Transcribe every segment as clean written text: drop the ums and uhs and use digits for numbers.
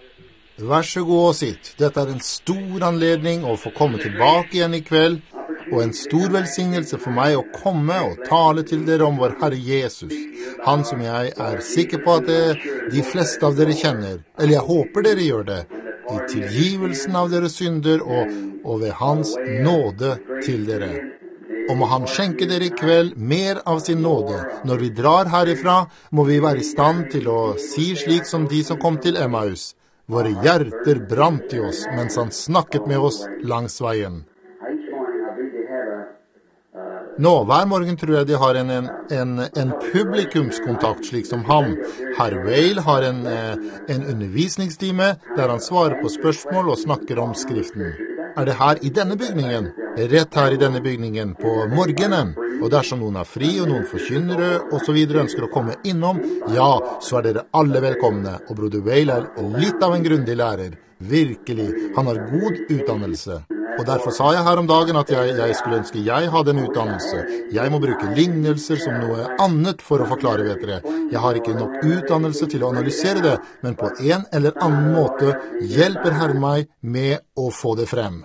Vær så god og sitt. Dette en stor anledning å få komme tilbake igjen I kveld, og en stor velsignelse for meg å komme og tale til dere om vår Herre Jesus. Han som jeg sikker på at de fleste av dere kjenner, eller jeg håper dere gjør det, I tilgivelsen av deres synder og ved hans nåde til dere. Og må han skjenke dere I kveld mer av sin nåde. Når vi drar herifra, må vi være I stand til å si slik som de som kom til Emmaus. Våre hjerter brant I oss mens han snakket med oss langs veien. Nå, hver morgen tror jeg de har en publikumskontakt slik som ham. Herr Weil har en undervisningstime der han svarer på spørsmål og snakker om skriften. Det her I denne bygningen? Rett her I denne bygningen på morgenen. Og dersom noen fri og noen forkynnere og så videre ønsker å komme innom, ja, så dere alle velkomne. Og broder Weil litt av en grundig lærer. Virkelig, han har god utdannelse. Og derfor sa jeg her om dagen at jeg skulle ønske jeg hadde en utdannelse. Jeg må bruke lignelser som noe annet for å forklare, vet dere. Jeg har ikke nok utdannelse til å analysere det, men på en eller annen måte hjelper Herren meg med å få det frem.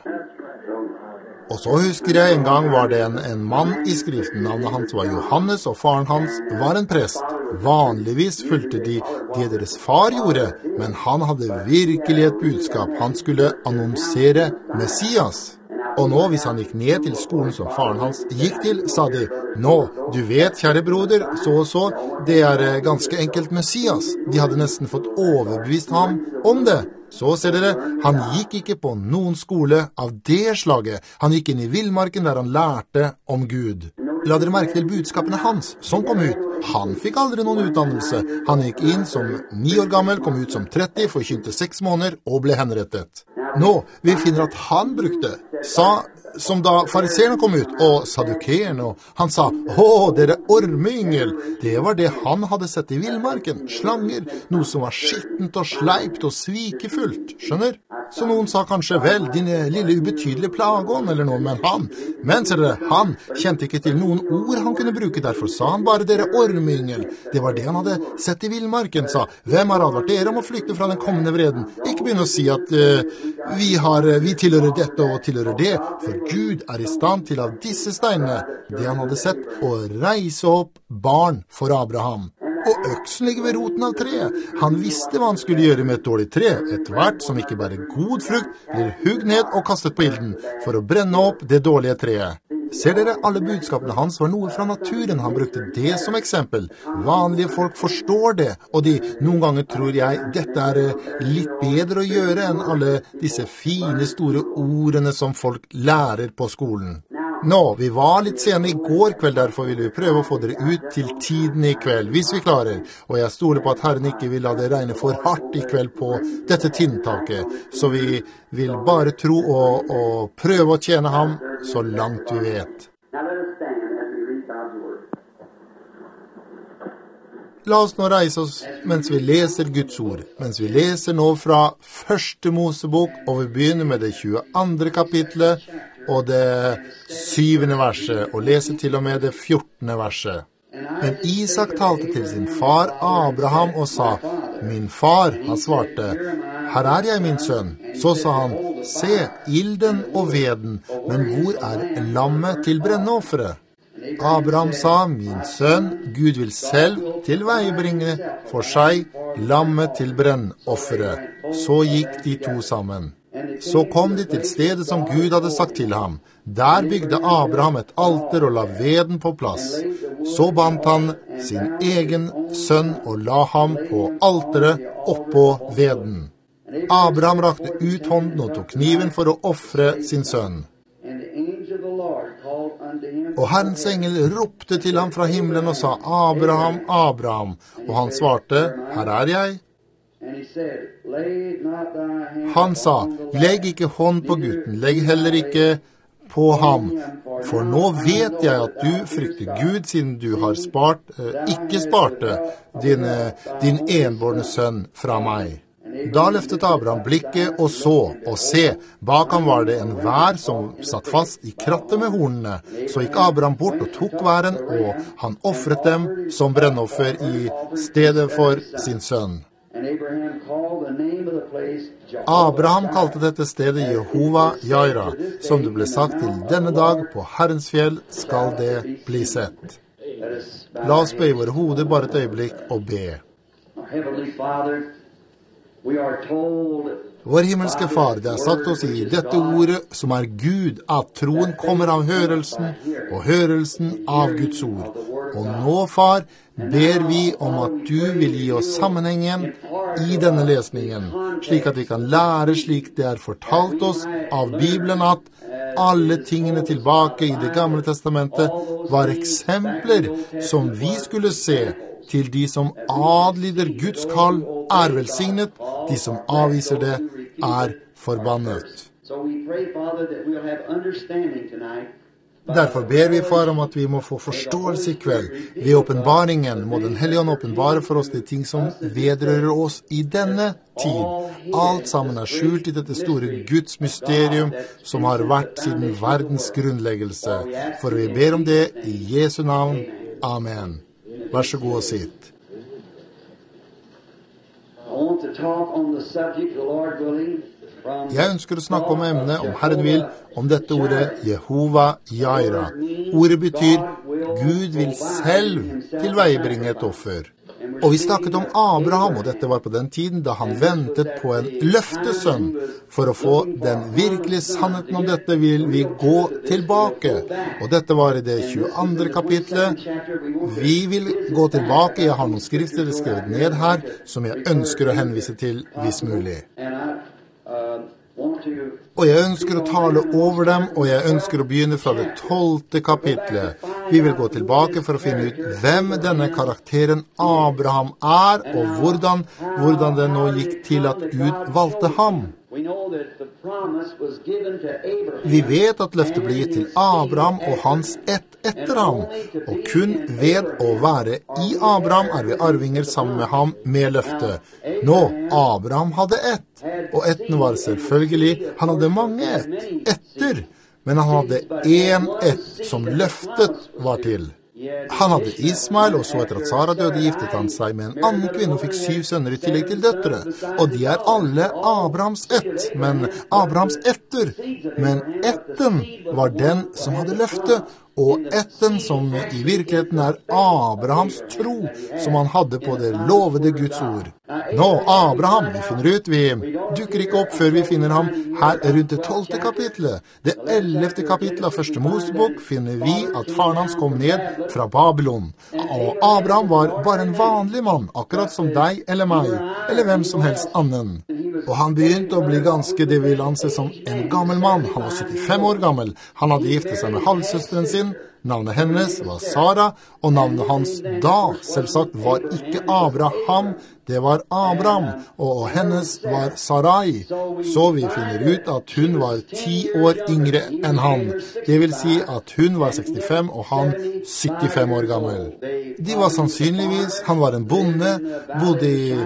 Og så husker jeg en gang var det en mann I skriften. Navnet hans var Johannes, og faren hans var en prest. Vanligvis fulgte de det deres far gjorde, men han hadde virkelig et budskap. Han skulle annonsere Messias. Og nå, hvis han gikk ned til skolen som faren hans gikk til, sa de, nå, du vet, kjære broder, så og så, det ganske enkelt Messias. De hadde nesten fått overbevist ham om det. Så ser dere, han gikk ikke på noen skole av det slaget. Han gikk inn I villmarken der han lærte om Gud. La dere merke til budskapene hans, som kom ut. Han fikk aldri noen utdannelse. Han gikk inn som 9 år gammel, kom ut som 30, forkynte 6 måneder og ble henrettet. Nå, vi finner at han brukte, som da fariseerne kom ut, og sadukerne, og han sa, dere ormeyngel, det var det han hadde sett I villmarken, slanger, noe som var skittent og sleipt og svikefullt, skjønner? Så noen sa kanskje, vel, din lille ubetydelige plageånd, eller noe, men ser dere, han kjente ikke til noen ord han kunne bruke, derfor sa han bare dere ormeyngel, det var det han hadde sett I villmarken, sa, hvem har advart dere om å flykte fra den kommende vreden? Ikke begynne å si at vi tilhører dette og tilhører det, for Gud I stand til av disse steinene, det han hadde sett, å reise opp barn for Abraham. Og øksen ligger ved roten av treet. Han visste hva han skulle gjøre med et dårlig tre, et hvert som ikke bare god frukt, blir hugd ned og kastet på ilden, for å brenne opp det dårlige treet. Ser dere, alle budskapene hans var noe fra naturen. Han brukte det som eksempel. Vanlige folk forstår det, og noen ganger tror jeg dette litt bedre å gjøre enn alle disse fine, store ordene som folk lærer på skolen. Nå, vi var litt sene I går kveld, derfor vil vi prøve å få dere ut til tiden I kveld, hvis vi klarer. Og jeg stoler på at Herren ikke vil la det regne for hardt I kveld på dette tinntaket. Så vi vil bare tro og prøve å tjene ham så langt vi vet. La oss nå reise oss mens vi leser Guds ord. Mens vi leser nå fra 1. Mosebok, og vi begynner med det 22. kapitlet, og det 7. verset, og leser til og med det 14. verset. Men Isak talte til sin far Abraham og sa, «Min far», han svarte, «Her jeg, min sønn». Så sa han, «Se, ilden og veden, men hvor lammet til brenneofferet?» Abraham sa, «Min sønn, Gud vil selv tilveiebringe for seg lammet til brennofferet». Så gikk de to sammen. Så kom de til stedet som Gud hadde sagt til ham. Der bygde Abraham et alter og la veden på plass. Så bandt han sin egen sønn og la ham på alteret oppå veden. Abraham rakte ut hånden og tok kniven for å offre sin sønn. Og Herrens engel ropte til ham fra himmelen og sa, «Abraham, Abraham!» Og han svarte, «Her jeg». Han sa, «Legg ikke hånd på gutten, legg heller ikke på ham, for nå vet jeg at du frykter Gud, siden du har ikke sparte din enbårne sønn fra meg.» Da løftet Abraham blikket og så, og se, bak ham var det en vær som satt fast I krattet med hornene. Så gikk Abraham bort og tok væren, og han offret dem som brennoffer I stedet for sin sønn. Abraham kalte dette stedet Jehova Jaira, som det ble sagt til denne dag, på Herrens fjell skal det bli sett. La oss bøye våre hoder bare et øyeblikk og be. Vår himmelske Far, det er sagt oss i dette ordet som er Gud, at troen kommer av hørelsen, og hørelsen av Guds ord. Og nå, Far, ber vi om at du vil gi oss sammenhengen i denne lesningen, slik at vi kan lære slik det er fortalt oss av Bibelen at alle tingene tilbake i Det gamle testamentet var eksempler som vi skulle se til de som adlyder Guds kall er velsignet, de som avviser det er forbannet. Derfor ber vi, Far, om at vi må få forståelse i kveld. Ved åpenbaringen må Den Hellige Ånd åpenbare for oss de ting som vedrører oss i denne tid. Alt sammen er skjult i dette store Guds mysterium som har vært siden verdens grunnleggelse. For vi ber om det i Jesu navn. Amen. Vær så god og sitt. Jeg ønsker å snakke om emnet, om Herren vil, om dette ordet Jehova Jaira. Ordet betyr Gud vil selv tilveiebringe et offer. Og vi snakket om Abraham, og dette var på den tiden da han ventet på en løftesønn. For å få den virkelige sannheten om dette vil vi gå tilbake. Og dette var i det 22. kapitlet. Vi vil gå tilbake. Jeg har noen skrifter skrevet ned her, som jeg ønsker å henvise til hvis mulig. Og jeg ønsker å tale over dem, og jeg ønsker å begynne fra det 12. kapitlet. Vi vil gå tilbake for å finne ut hvem denne karakteren Abraham er, og hvordan det nå gikk til at Gud valgte ham. Vi vet at løftet ble gitt til Abraham og hans ett etter ham, og kun ved å være i Abraham er vi arvinger sammen med ham med løftet. Nå, Abraham hadde ett, og etten var selvfølgelig, han hadde mange etter, men han hadde en ett som løftet var til. Han hadde Ismael, og så etter at Sara døde giftet han seg med en annen kvinne og fikk 7 sønner i tillegg til døtre. Og de er alle Abrahams ett, men Abrahams etter. Men etten var den som hadde løftet, og etten som i virkeligheten er Abrahams tro, som han hadde på det lovede Guds ord. Nå, Abraham, vi finner ut, vi dukker ikke opp før vi finner ham her rundt det 12. kapitlet. Det 11. kapitlet av første Mosebok finner vi at faren hans kom ned fra Babylon. Og Abraham var bare en vanlig mann, akkurat som deg eller meg, eller hvem som helst annen. Og han begynte å bli ganske, det vil anses som en gammel mann. Han var 75 år gammel. Han hadde giftet seg med halvsøsteren sin. Navnet hennes var Sara, og navnet hans da, selvsagt, var ikke Abraham, det var Abraham, og hennes var Sarai. Så vi finner ut at hun var 10 år yngre enn han. Det vil si at hun var 65, og han 75 år gammel. De var sannsynligvis, han var en bonde, bodde i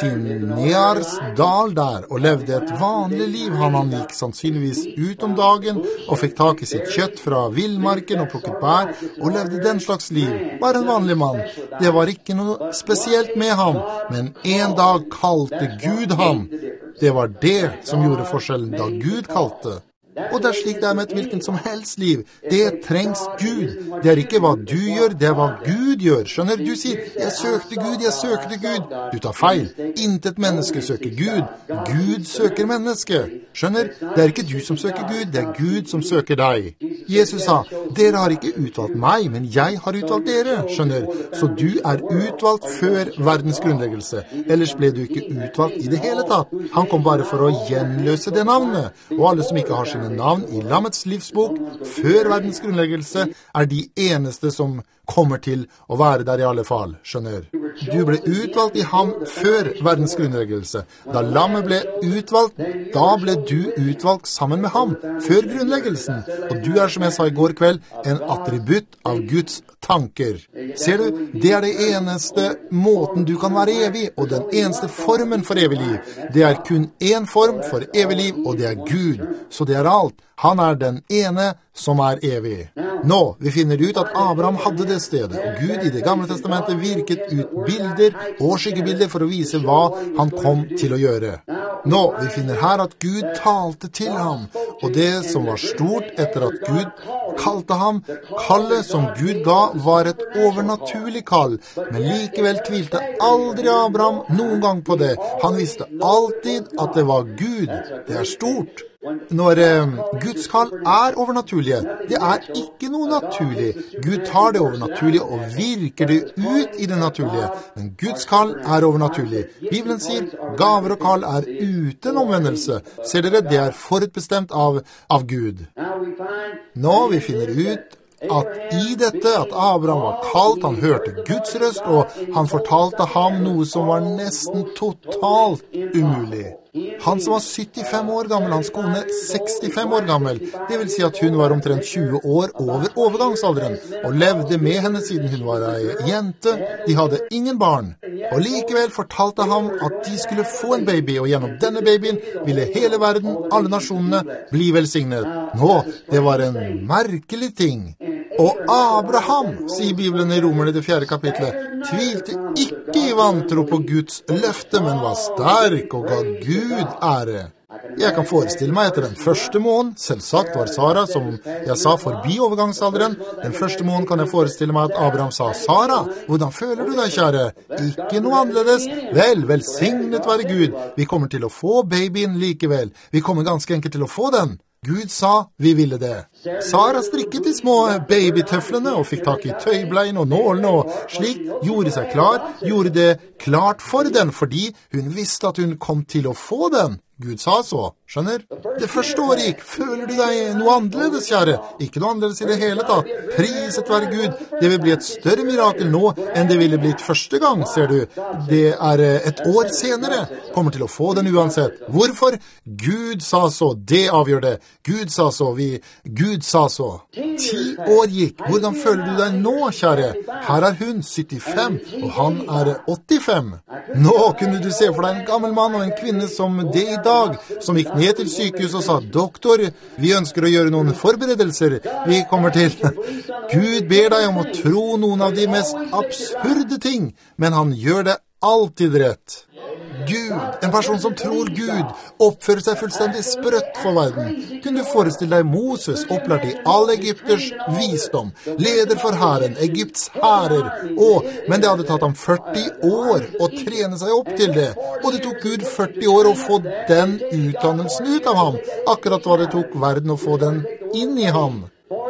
Sinears dal der, og levde et vanlig liv. Han gikk sannsynligvis ut om dagen, og fikk tak i sitt kjøtt fra villmarken og plukket bær, og levde den slags liv. Bare en vanlig mann. Det var ikke noe spesielt med ham, men en dag kalte Gud ham. Det var det som gjorde forskjellen da Gud kalte. Og det er slik det er med et hvilken som helst liv. Det trengs Gud. Det er ikke hva du gjør, det er hva Gud gjør. Skjønner? Du sier, jeg søkte Gud. Du tar feil. Intet menneske søker Gud. Gud søker menneske. Skjønner? Det er ikke du som søker Gud, det er Gud som søker deg. Jesus sa, dere har ikke utvalgt meg, men jeg har utvalgt dere. Skjønner? Så du er utvalgt før verdens grunnleggelse. Ellers ble du ikke utvalgt i det hele tatt. Han kom bare for å gjenløse det navnet. Og alle som ikke har sine navn i Lammets livsbok før verdens grunnleggelse er de eneste som kommer til å være der i alle fall, skjønner. Du ble utvalgt i ham før verdens grunnleggelse. Da lammet ble utvalgt, da ble du utvalgt sammen med ham før grunnleggelsen. Og du er, som jeg sa i går kveld, en attributt av Guds tanker. Ser du, det er det eneste måten du kan være evig, og den eneste formen for evig liv. Det er kun en form for evig liv, og det er Gud. Så det er alt. Han den ene som evig. Nå, vi finner ut at Abraham hadde det stedet, og Gud i det gamle testamentet virket ut bilder og skyggebilder for å vise hva han kom til å gjøre. Nå, vi finner her at Gud talte til ham, og det som var stort etter at Gud kalte ham, kallet som Gud ga var et overnaturlig kall, men likevel tvilte aldri Abraham noen gang på det. Han visste alltid at det var Gud. Det stort. Når Guds kall overnaturlige, det ikke noe naturlig. Gud tar det overnaturlige og virker det ut i det naturlige. Men Guds kall overnaturlig. Bibelen sier, gaver og kall uten omvendelse. Ser dere, det forutbestemt av Gud. Nå vi finner ut at i dette at Abraham var kalt, han hørte Guds røst, og han fortalte ham noe som var nesten totalt umulig. Han som var 75 år gammel, hans kone 65 år gammel, det vil si at hun var omtrent 20 år over overgangsalderen, og levde med henne siden hun var en jente. De hadde ingen barn, og likevel fortalte han at de skulle få en baby, og gjennom denne babyen ville hele verden, alle nasjonene, bli velsignet. Nå, det var en merkelig ting. Og Abraham, sier Bibelen i Romerne det 4. kapitlet, tvilte ikke i vantro på Guds løfte, men var sterk og ga Gud ære. Jeg kan forestille meg etter den første måneden, selvsagt var Sara, som jeg sa, forbi overgangsalderen. Den første måneden kan jeg forestille meg at Abraham sa, Sara, hvordan føler du deg, kjære? Ikke noe annerledes. Vel, velsignet være Gud. Vi kommer til å få babyen likevel. Vi kommer ganske enkelt til å få den. Gud sa, vi ville det. Sara strikket de små babytøflene og fikk tak i tøybleien og nålene og slik gjorde seg klar, gjorde det klart for den fordi hun visste at hun kom til å få den. Gud sa så, skjønner? Det første året gikk, føler du deg noe annerledes, kjære? Ikke noe annerledes i det hele tatt. Priset være Gud. Det vil bli et større mirakel nå enn det ville blitt første gang, ser du. Det et år senere. Kommer til å få den uansett. Hvorfor? Gud sa så, det avgjør det. Gud sa så, Gud sa så. 10 år gikk. Hvordan føler du deg nå, kjære? Her hun 75, og han 85. Nå kunne du se for deg en gammel mann og en kvinne som det i dag, som gikk ned til sykehus og sa, doktor, vi ønsker å gjøre noen forberedelser. Vi kommer til. Gud ber deg om å tro noen av de mest absurde ting, men han gjør det alltid rett. Gud, en person som tror Gud, oppfører seg fullstendig sprøtt for verden. Kunne du forestille deg Moses, opplært i all Egypters visdom, leder for hæren, Egypts hærer, men det hadde tatt ham 40 år å trene seg opp til det, og det tok Gud 40 år å få den utdannelsen ut av ham, akkurat hva det tok verden å få den inn i ham.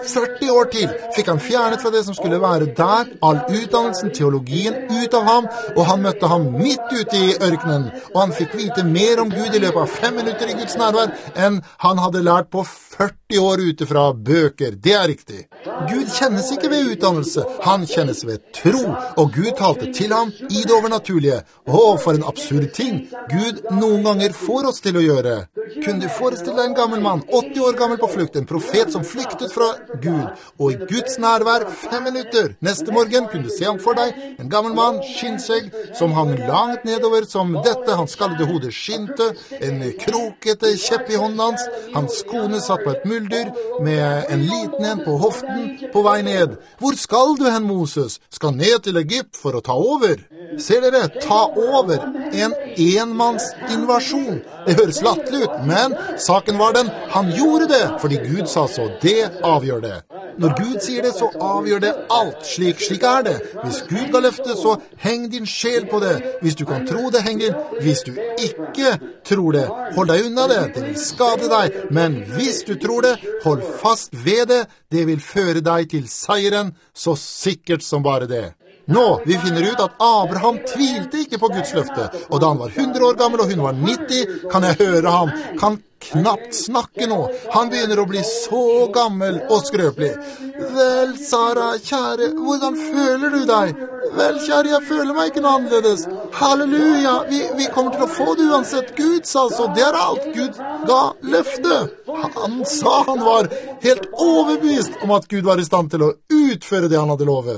40 år til fikk han fjernet fra det som skulle være der, all utdannelsen, teologien ut av ham, og han møtte ham midt ute i ørkenen, og han fikk vite mer om Gud i løpet av 5 minutter i Guds nærvær enn han hadde lært på 40 år ute fra bøker. Det riktig. Gud kjennes ikke ved utdannelse, han kjennes ved tro, og Gud talte til ham i det overnaturlige. For en absurd ting Gud noen ganger får oss til å gjøre. Kunne du forestille deg en gammel mann, 80 år gammel på flukt, en profet som flyktet fra Gud, og i Guds nærvær 5 minutter. Neste morgen kunne du se ham for deg, en gammel mann, skinnskjegg, som hang langt nedover som dette, hans skallede hode skinte, en krokete kjepp i hånden hans, hans kone satt på et muldyr, med en liten en på hoften, på vei ned. Hvor skal du hen, Moses? Skal ned til Egypt for å ta over? Ser dere, ta over, en enmannsinvasjon. Det høres latterlig ut, men saken var den, han gjorde det, fordi Gud sa så, det avgjør det. Når Gud sier det, så avgjør det alt. Slik det. Hvis Gud ga løfte, så heng din sjel på det. Hvis du kan tro det, heng din. Hvis du ikke tror det, hold deg unna det. Det vil skade deg. Men hvis du tror det, hold fast ved det. Det vil føre deg til seieren, så sikkert som bare det. Nå, vi finner ut at Abraham tvilte ikke på Guds løfte, og da han var 100 år gammel og hun var 90, kan jeg høre ham, kan knapt snakke nå. Han begynner å bli så gammel og skrøpelig. Vel, Sara, kjære, hvordan føler du deg? Vel, kjære, jeg føler meg ikke noe annerledes. Halleluja, vi kommer til å få det uansett. Gud sa så, det alt. Gud ga løfte. Han sa han var helt overbevist om at Gud var i stand til å utføre det han hadde lovet.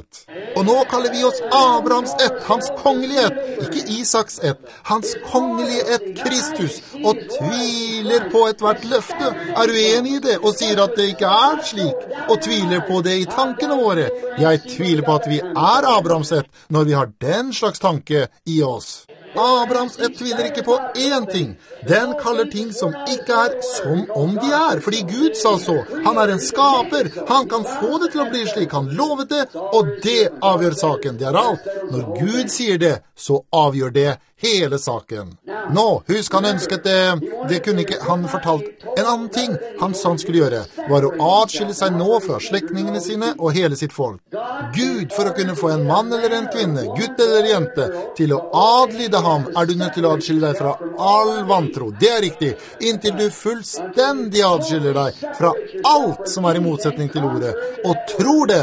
Og nå kaller vi oss Abrahams ett, hans kongelige ett, ikke Isaks ett, hans kongelige ett Kristus, og tviler på et hvert løfte. Er du enig i det, og sier at det ikke er slik, og tviler på det i tankene våre? Jeg tviler på at vi er Abrahams ett, når vi har den slags tanke i oss. Abrahams ett tviler ikke på én ting. Den kaller ting som ikke er som om de er, fordi Gud sa så. Han er en skaper. Han kan få det til å bli slik. Han lovet det, og det avgjør saken. Det er alt. Når Gud sier det, så avgjør det hele saken. Nå, husk han ønsket det kunne ikke han fortalt. En annen ting han sa han skulle gjøre, var å atskille seg nå fra slektningene sine og hele sitt folk. Gud, for å kunne få en mann eller en kvinne, gutt eller jente, til å adlyde ham, er du nødt til å adskille deg fra all vantro. Det er riktig, inntil du fullstendig adskiller deg fra alt som er i motsetning til ordet. Og tror det,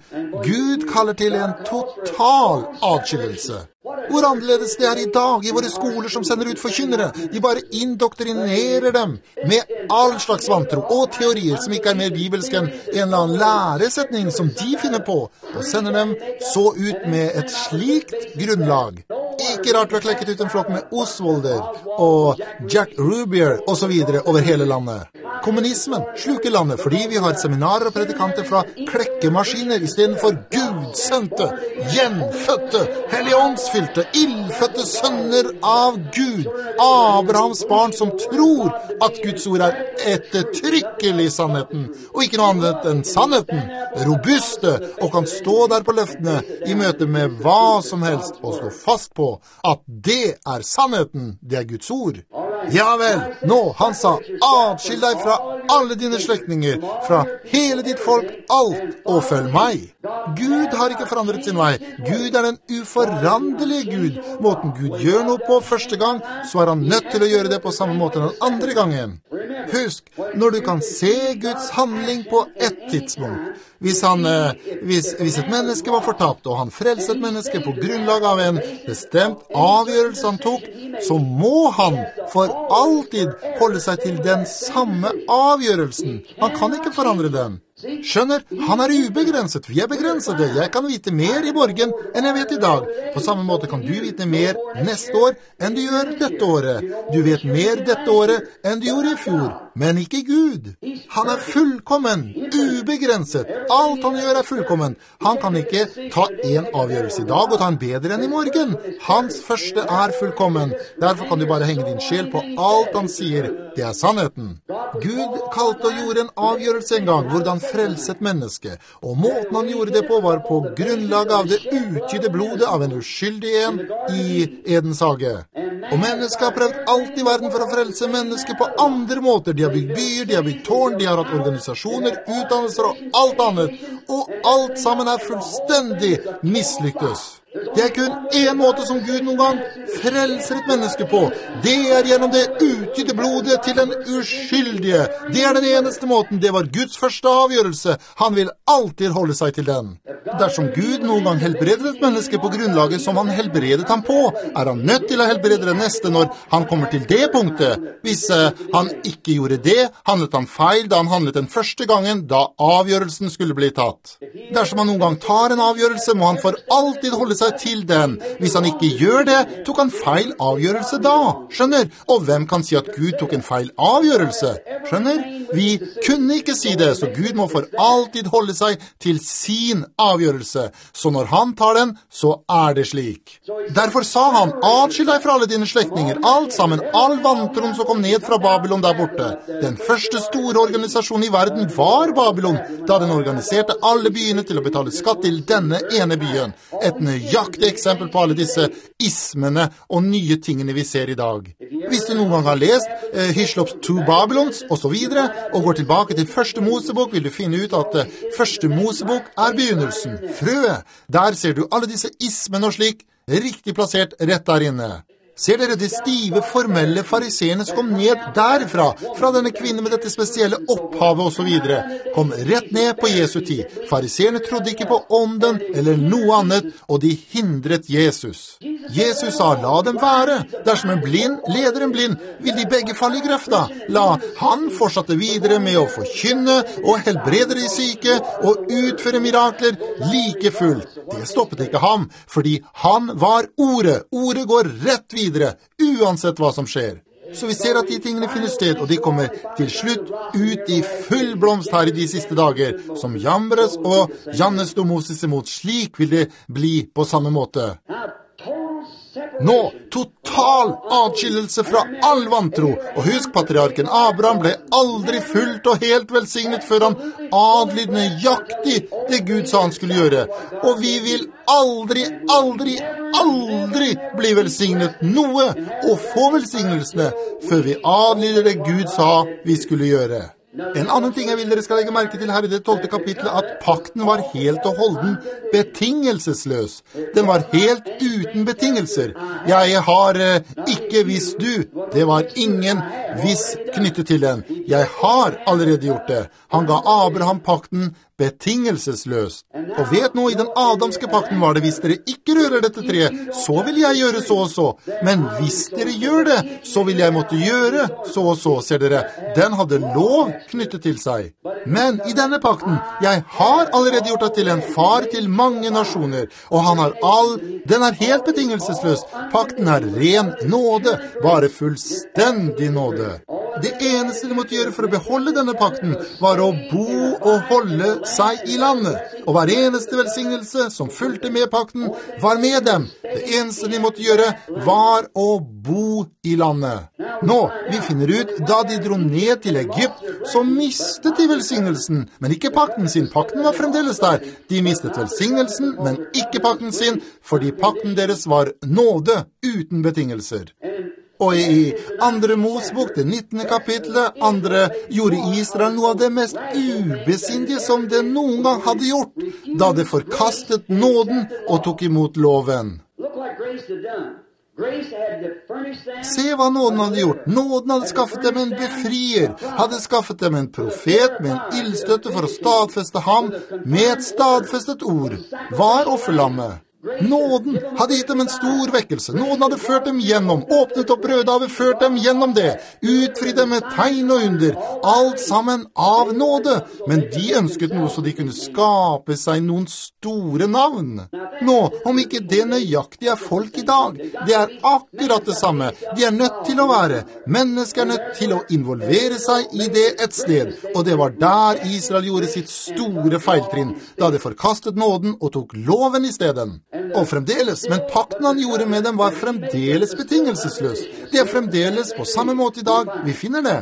Gud kaller til en total adskillelse. Hvor annerledes det er i dag i våre skoler som sender ut forkynnere. De bare indoktrinerer dem med all slags vantro og teorier som ikke er mer bibelsk enn en eller annen læresetning som de finner på, og sender dem så ut med et slikt grunnlag. Ikke rart vi har klekket ut en flokk med Oswalder og Jack Rubier og så videre over hele landet. Kommunismen sluker landet fordi vi har seminarer og predikanter fra klekkemaskiner i stedet for gudsendte, gjenfødte, helligåndsfylte, ildfødte sønner av Gud. Abrahams barn som tror at Guds ord er ettertrykkelig sannheten, og ikke noe annet enn sannheten. Robuste og kan stå der på løftene i møte med hva som helst og stå fast på at det er sannheten, det er Guds ord. Ja vel, nå, han sa, adskill deg fra alle dine slektninger, fra hele ditt folk, alt, og følg meg. Gud har ikke forandret sin vei. Gud er den uforanderlige Gud. Måten Gud gjør noe på første gang, så er han nødt til å gjøre det på samme måte den andre gangen. Husk, når du kan se Guds handling på ett tidspunkt, hvis et menneske var fortapt, og han frelste et menneske på grunnlag av en bestemt avgjørelse han tok, så må han for alltid holde seg til den samme avgjørelsen. Han kan ikke forandre den. Skjønner, han er ubegrenset, vi er begrensede. Jeg kan vite mer i morgen enn jeg vet i dag. På samme måte kan du vite mer neste år enn du gjør dette året. Du vet mer dette året enn du gjorde i fjor, men ikke Gud. Han er fullkommen, ubegrenset. Alt han gjør er fullkommen. Han kan ikke ta en avgjørelse i dag og ta en bedre enn i morgen. Hans første er fullkommen. Derfor kan du bare henge din sjel på alt han sier. Det er sannheten. Gud kalte og gjorde en avgjørelse en gang, hvordan frelse et menneske, og måten han gjorde det på var på grunnlag av det utgytte blodet av en uskyldig en i Edens hage. Og mennesket har prøvd alt i verden for å frelse mennesker på andre måter. De har bygd byer, de har bygd tårn, de har hatt organisasjoner, utdannelser og alt annet, og alt sammen er fullstendig mislyktes. Det er kun en måte som Gud noen gang frelser et menneske på. Det er gjennom det utgytte blodet til den uskyldige. Det er den eneste måten. Det var Guds første avgjørelse. Han vil alltid holde seg til den. Dersom Gud noen gang helbreder et menneske på grunnlaget som han helbredet ham på, er han nødt til å helbrede det neste når han kommer til det punktet. Hvis han ikke gjorde det, handlet han feil da han handlet den første gangen, da avgjørelsen skulle bli tatt. Dersom han noen gang tar en avgjørelse, må han for alltid holde seg til den. Hvis han ikke gjør det, tok han feil avgjørelse da. Skjønner? Og hvem kan si at Gud tok en feil avgjørelse? Skjønner? Vi kunne ikke si det, så Gud må for alltid holde seg til sin avgjørelse. Så når han tar den, så er det slik. Derfor sa han, adskill deg fra alle dine slektninger, alt sammen, all vantron som kom ned fra Babylon der borte. Den første store organisasjonen i verden var Babylon, da den organiserte alle byene til å betale skatt til denne ene byen. Et nøyaktig eksempel på alle disse ismene og nye tingene vi ser i dag. Hvis du noen gang har lest Hischlops 2 Babylons og så videre, og går tilbake til første Mosebok, vil du finne ut at første Mosebok er begynnelsen, frøet. Der ser du alle disse ismene og slik, riktig plassert rett der inne. Ser dere de stive, formelle fariseerne som kom ned derfra, fra denne kvinnen med dette spesielle opphavet og så videre, kom rett ned på Jesu tid. Fariseerne trodde ikke på ånden eller noe annet, og de hindret Jesus. Jesus sa, la dem være. Dersom en blind leder en blind, vil de begge falle i grøfta. La han fortsette videre med å forkynne og helbrede de syke og utføre mirakler like fullt. Det stoppet ikke ham, fordi han var ordet. Ordet går rett videre, uansett hva som skjer. Så vi ser at de tingene finner sted, og de kommer til slutt ut i full blomst her i de siste dager, som Jambres og Jannes sto Moses imot. Slik vil det bli på samme måte. Nå, total atskillelse fra all vantro. Og husk, patriarken Abraham ble aldri fullt og helt velsignet før han adlyd nøyaktig det Gud sa han skulle gjøre. Og vi vil aldri bli velsignet noe og få velsignelsene før vi adlyder det Gud sa vi skulle gjøre. En annen ting jeg vil dere skal legge merke til her i det 12. kapitlet, at pakten var helt og holden betingelsesløs. Den var helt uten betingelser. Jeg har ikke hvis du. Det var ingen hvis knyttet til den. Jeg har allerede gjort det. Han ga Abraham pakten betingelsesløst. Og vet nå, i den adamske pakten var det, hvis dere ikke rører dette treet, så vil jeg gjøre så og så. Men hvis dere gjør det, så vil jeg måtte gjøre så og så, ser dere. Den hadde lov knyttet til seg. Men i denne pakten, jeg har allerede gjort deg til en far til mange nasjoner, og den er helt betingelsesløs. Pakten er ren nåde, bare fullstendig nåde. Det eneste de måtte gjøre for å beholde denne pakten var å bo og holde seg i landet. Og hver eneste velsignelse som fulgte med pakten var med dem. Det eneste de måtte gjøre var å bo i landet. Nå, vi finner ut, da de dro ned til Egypt, så mistet de velsignelsen, men ikke pakten sin. Pakten var fremdeles der. De mistet velsignelsen, men ikke pakten sin, fordi pakten deres var nåde uten betingelser. Og i 2. Mosebok, det 19. kapitlet, gjorde Israel noe av det mest ubesindige som det noen gang hadde gjort, da det forkastet nåden og tok imot loven. Se hva nåden hadde gjort. Nåden hadde skaffet dem en befrier, hadde skaffet dem en profet med en ildstøtte for å stadfeste ham med et stadfestet ord. Var offerlammet. Nåden hadde gitt dem en stor vekkelse. Nåden hadde ført dem gjennom, åpnet opp brødhavet, ført dem gjennom det, utfridd dem med tegn og under, alt sammen av nåde. Men de ønsket noe så de kunne skape seg noen store navn. Nå, om ikke det nøyaktig er folk i dag, det er akkurat det samme. De er nødt til å være. Mennesker er nødt til å involvere seg i det et sted, og det var der Israel gjorde sitt store feiltrinn, da de forkastet nåden og tok loven i stedet. Og fremdeles, men pakten han gjorde med dem var fremdeles betingelsesløs. Det er fremdeles på samme måte i dag vi finner det.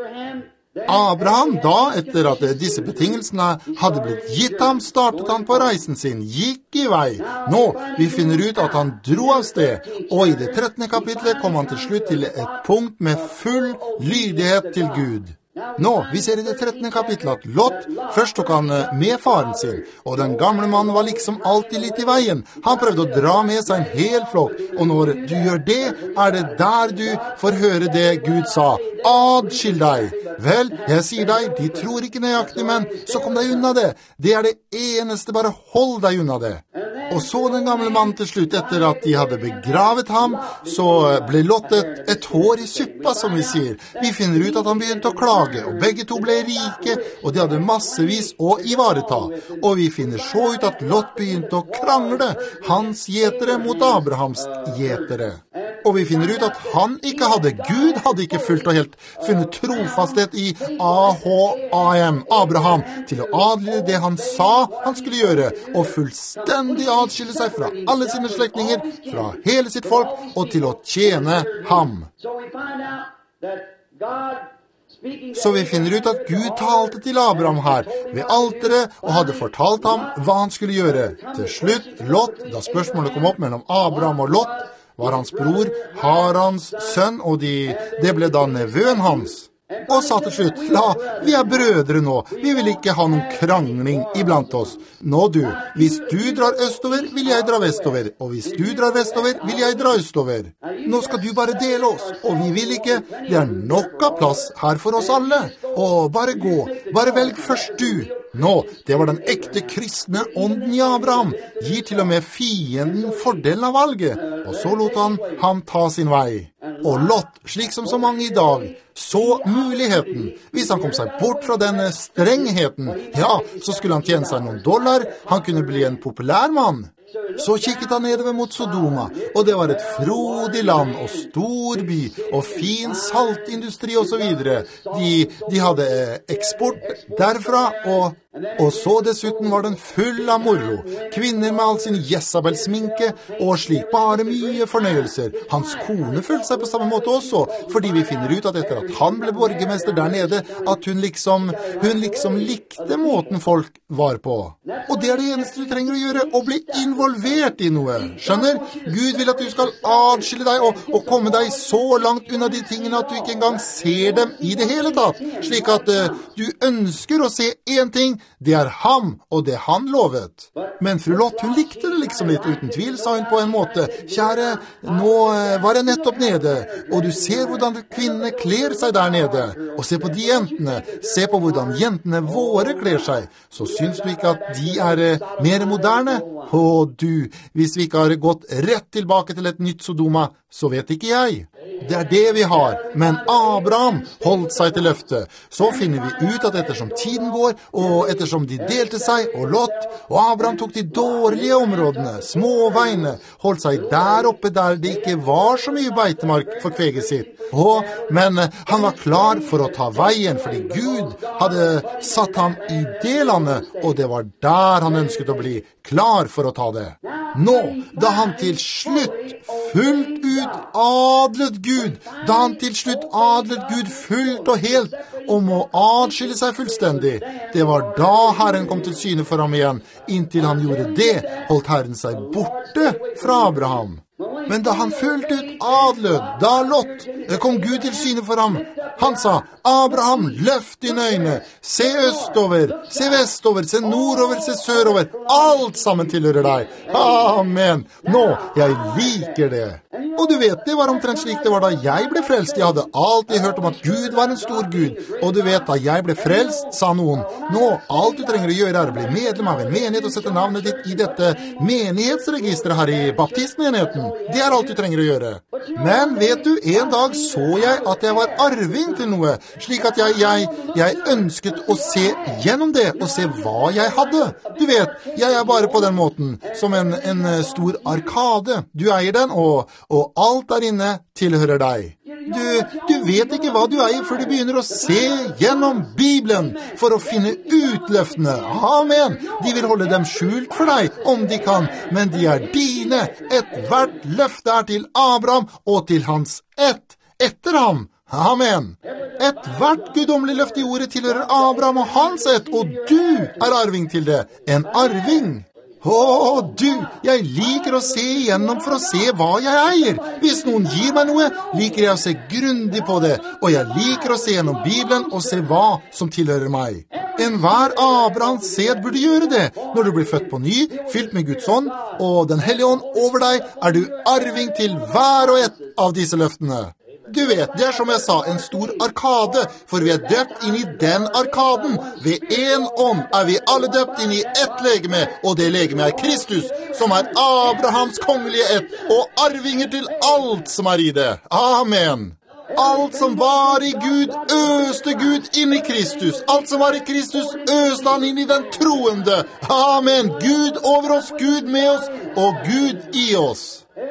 Abraham, da, etter at disse betingelsene hadde blitt gitt ham, startet han på reisen sin, gikk i vei. Nå, vi finner ut at han dro av sted, og i det 13. kapitlet kom han til slutt til et punkt med full lydighet til Gud. Nå, vi ser i det 13. kapitlet at Lot først tok han med faren sin, og den gamle mannen var liksom alltid litt i veien. Han prøvde å dra med seg en hel flokk, og når du gjør det, er det der du får høre det Gud sa. Adskill deg. Vel, jeg sier deg, de tror ikke nøyaktig, men så kom deg unna det. Det er det eneste, bare hold deg unna det. Og så den gamle mannen til slutt, etter at de hadde begravet ham, så ble Lot et hår i suppa, som vi sier. Vi finner ut at han begynte å klage, og begge to ble rike, og de hadde massevis å ivareta. Og vi finner så ut at Lot begynte å krangle, hans gjetere mot Abrahams gjetere. Og vi finner ut at han ikke hadde, Gud hadde ikke fullt og helt funnet trofasthet i Abraham, til å adlyde det han sa han skulle gjøre, og fullstendig adskille seg fra alle sine slektninger, fra hele sitt folk, og til å tjene ham. Så vi finner ut at Gud talte til Abraham her, ved alteret, og hadde fortalt ham hva han skulle gjøre. Til slutt, Lot, da spørsmålet kom opp mellom Abraham og Lot, var hans bror, Harans sønn, og det ble da nevøen hans. og sa til slutt, vi brødre nå, vi vil ikke ha noen krangling iblant oss. Nå du, hvis du drar østover, vil jeg dra vestover, og hvis du drar vestover, vil jeg dra østover. Nå skal du bare dele oss, og vi vil ikke, det nok av plass her for oss alle. Og bare gå, bare velg først du. Nå, det var den ekte kristne ånden i Abraham, gir til og med fienden fordelen av valget, og så lot han ham ta sin vei. Og Lot, slik som så mange i dag, så muligheten. Hvis han kom seg bort fra denne strengheten, så skulle han tjene seg noen dollar, han kunne bli en populær mann. Så kikket han nedover mot Sodoma, og det var et frodig land og stor by og fin saltindustri og så videre. De hadde eksport derfra, og så dessuten var den full av moro. Kvinner med all sin Jezabel-sminke, og slik bare mye fornøyelser. Hans kone følte seg på samme måte også, fordi vi finner ut at etter at han ble borgermester der nede, at hun liksom likte måten folk var på. Og det det eneste du trenger å gjøre, å bli involvert i noe. Skjønner? Gud vil at du skal adskille deg og komme deg så langt unna de tingene at du ikke engang ser dem i det hele tatt. Slik at du ønsker å se en ting, det ham, og det han lovet. Men fru Lot, hun likte det liksom litt uten tvil, sa hun på en måte. Kjære, nå var jeg nettopp nede, og du ser hvordan kvinnene kler seg der nede. Og se på de jentene, se på hvordan jentene våre kler seg. Så syns du ikke at de mer moderne? Du, hvis vi ikke har gått rett tilbake til et nytt Sodoma, så vet ikke jeg. Det det vi har, men Abraham holdt seg til løftet. Så finner vi ut at ettersom tiden går, og ettersom de delte seg, og Lot, og Abraham tok de dårlige områdene, små veiene, holdt seg der oppe der det ikke var så mye beitemark for kveget sitt. Men han var klar for å ta veien, fordi Gud hadde satt ham i det landet, og det var der han ønsket å bli klar for å ta det. Nå, da han til slutt fullt ut adlet Gud, fullt og helt, om å adskille seg fullstendig, det var da Herren kom til syne for ham igjen. Inntil han gjorde det, holdt Herren seg borte fra Abraham. Men da han følte ut adlød, da Lot, kom Gud til syne for ham. Han sa, Abraham, løft dine øyne, se østover, se vestover, se nordover, se sørover. Alt sammen tilhører deg. Amen. Nå, jeg liker det. Og du vet, det var omtrent slik det var da jeg ble frelst. Jeg hadde alltid hørt om at Gud var en stor Gud. Og du vet, da jeg ble frelst, sa noen, nå, alt du trenger å gjøre å bli medlem av en menighet og sette navnet ditt i dette menighetsregisteret her i baptistmenigheten. Det alt du trenger å gjøre. Men vet du, en dag så jeg at jeg var arving til noe, slik at jeg ønsket å se gjennom det, og se hva jeg hadde. Du vet, jeg bare på den måten, som en stor arkade. Du eier den, og alt der inne tilhører deg. Du vet ikke hva du eier før du begynner å se gjennom Bibelen for å finne ut løftene. Amen. De vil holde dem skjult for deg om de kan, men de dine. Hvert løfte til Abraham og til hans ett etter ham. Amen. Hvert guddommelig løfte i ordet tilhører Abraham og hans ett, og du arving til det. En arving. Du, jeg liker å se igjennom for å se hva jeg eier. Hvis noen gir meg noe, liker jeg å se grundig på det, og jeg liker å se gjennom Bibelen og se hva som tilhører meg. Enhver Abrahams sæd burde gjøre det. Når du blir født på ny, fylt med Guds ånd, og den hellige ånd over deg, du arving til hver og ett av disse løftene. Du vet, det som jeg sa, en stor arkade, for vi døpt inn i den arkaden. Ved en ånd vi alle døpt inn i ett legeme, og det legeme Kristus, som Abrahams kongelige ett, og arvinger til alt som i det. Amen. Alt som var i Gud, øste Gud inn i Kristus. Alt som var i Kristus, øste han inn i den troende. Amen. Gud over oss, Gud med oss, og Gud i oss.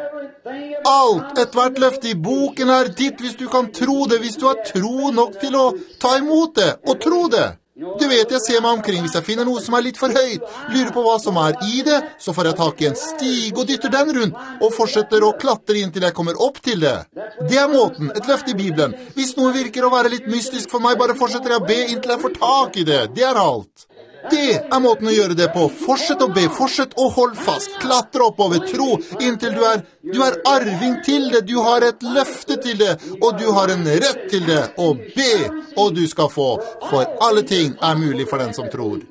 Hvert løfte i boken ditt hvis du kan tro det, hvis du har tro nok til å ta imot det, og tro det. Du vet, jeg ser meg omkring, hvis jeg finner noe som litt for høyt, lurer på hva som i det, så får jeg tak i en stig og dytter den rundt, og fortsetter å klatre inn til jeg kommer opp til det. Det måten, et løfte i Bibelen. Hvis noe virker å være litt mystisk for meg, bare fortsetter jeg å be inntil jeg får tak i det. Det alt. Det måten å gjøre det på. Fortsett å be, fortsett å holde fast, klatre oppover, tro, inntil du er arving til det, du har et løfte til det, og du har en rett til det, og be, og du skal få, for alle ting er mulig for den som tror.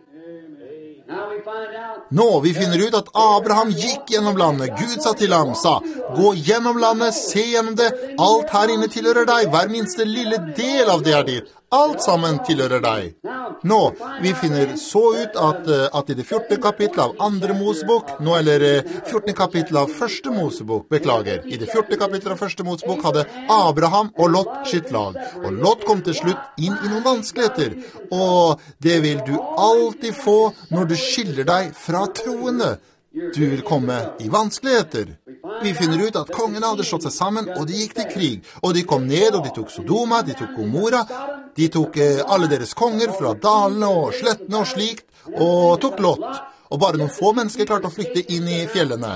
Nå, vi finner ut at Abraham gikk gjennom landet. Gud sa til ham, gå gjennom landet, se gjennom det. Alt her inne tilhører deg. Hver minste lille del av det er ditt. Alt sammen tilhører deg. Nå, vi finner så ut at i det 14. kapittel av 2. Mosebok, eller 14. kapittel av 1. Mosebok, beklager, i det 14. kapittel av 1. Mosebok hadde Abraham og Lot sitt lag. Og Lot kom til slutt inn i noen vanskeligheter. Og det vil du alltid få når du skiller deg fra troende. Du vil komme i vanskeligheter. Vi finner ut at kongen hadde slått seg sammen, og de gikk til krig. Og de kom ned, og de tok Sodoma, de tok Gomorra, de tok alle deres konger fra dalene og slettene og slikt, og tok Lot. Og bare noen få mennesker klarte å flykte inn i fjellene.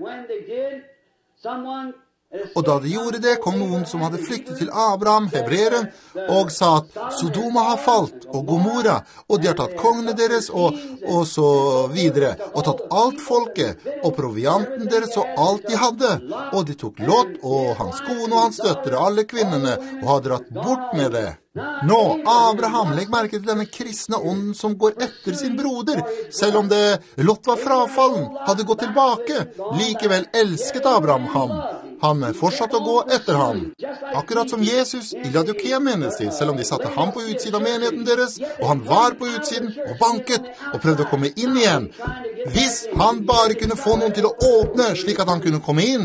Og da de gjorde det, kom noen som hadde flyktet til Abraham, hebreeren, og sa at Sodoma har falt, og Gomorra, og de har tatt kongene deres, og så videre, og tatt alt folket, og provianten deres, og alt de hadde. Og de tok Lot, og hans kone og hans døtre, alle kvinnene, og hadde dratt bort med det. Nå, Abraham, legg merke til denne kristne ånden som går etter sin broder. Selv om Lot var frafallen, hadde gått tilbake, likevel elsket Abraham ham. Han fortsatte å gå etter ham. Akkurat som Jesus i Laodikea-menigheten, selv om de satte ham på utsiden av menigheten deres, og han var på utsiden og banket og prøvde å komme inn igjen. Hvis han bare kunne få noen til å åpne slik at han kunne komme inn.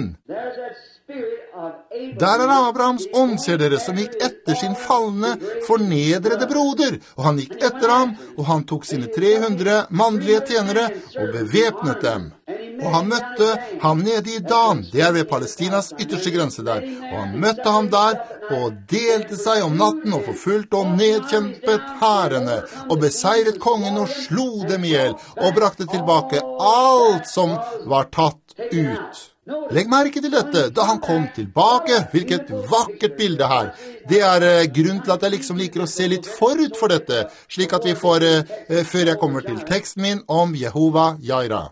Der er Abrahams ånd, ser dere, som gikk etter sin fallende, fornedrede broder. Og han gikk etter ham, og han tok sine 300 mannlige tjenere og bevæpnet dem. Og han møtte ham nede i Dan, det er ved Palestinas ytterste grense der. Og han møtte ham der, og delte seg om natten, og forfulgte og nedkjempet hærene, og beseiret kongen og slo dem ihjel, og brakte tilbake alt som var tatt ut. Legg merke til dette, da han kom tilbake, hvilket vakkert bilde her. Det er grunn til at jeg liksom liker å se litt forut for dette, slik at vi får, før jeg kommer til teksten min om Jehova Jaira.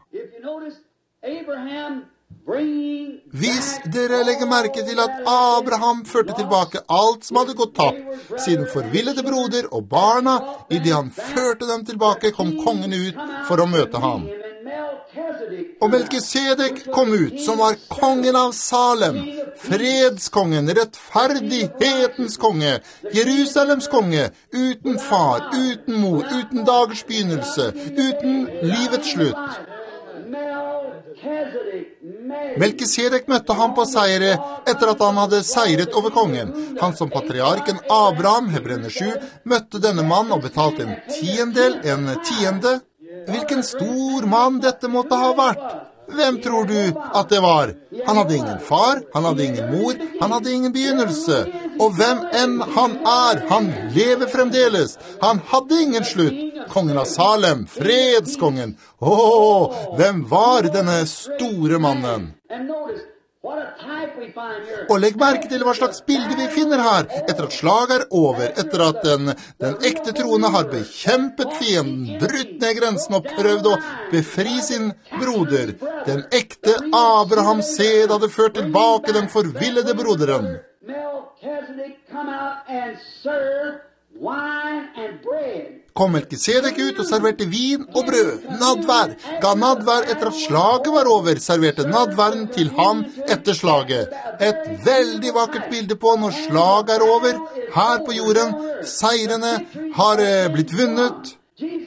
Hvis dere legger merke til at Abraham førte tilbake alt som hadde gått tapt, siden forvillede broder og barna, i det han førte dem tilbake, kom kongen ut for å møte ham. Og Melkisedek kom ut, som var kongen av Salem, fredskongen, rettferdighetens konge, Jerusalems konge, uten far, uten mor, uten dagers begynnelse, uten livets slutt. Melkisedek møtte ham på seire etter at han hadde seiret over kongen. Han som patriarken Abraham, Hebreerne 7, møtte denne mann og betalte en tiende. Hvilken stor mann dette måtte ha vært. Hvem tror du at det var? Han hadde ingen far, han hadde ingen mor, han hadde ingen begynnelse. Og hvem enn han er, han lever fremdeles. Han hadde ingen slutt. Kongen av Salem, fredskongen. Hvem var denne store mannen? Og legg merke til hva slags bilde vi finner her, etter at slaget er over, etter at den ekte troende har bekjempet fienden, brutt ned grensen og prøvd å befri sin broder. Den ekte Abrahams sæd hadde ført tilbake den forvillede broderen. Kom Melkisedek ut og serverte vin og brød, nadvær, ga nadvær etter at slaget var over, serverte nadværen til ham etter slaget. Et veldig vakkert bilde på når slaget er over, her på jorden, seirene har blitt vunnet.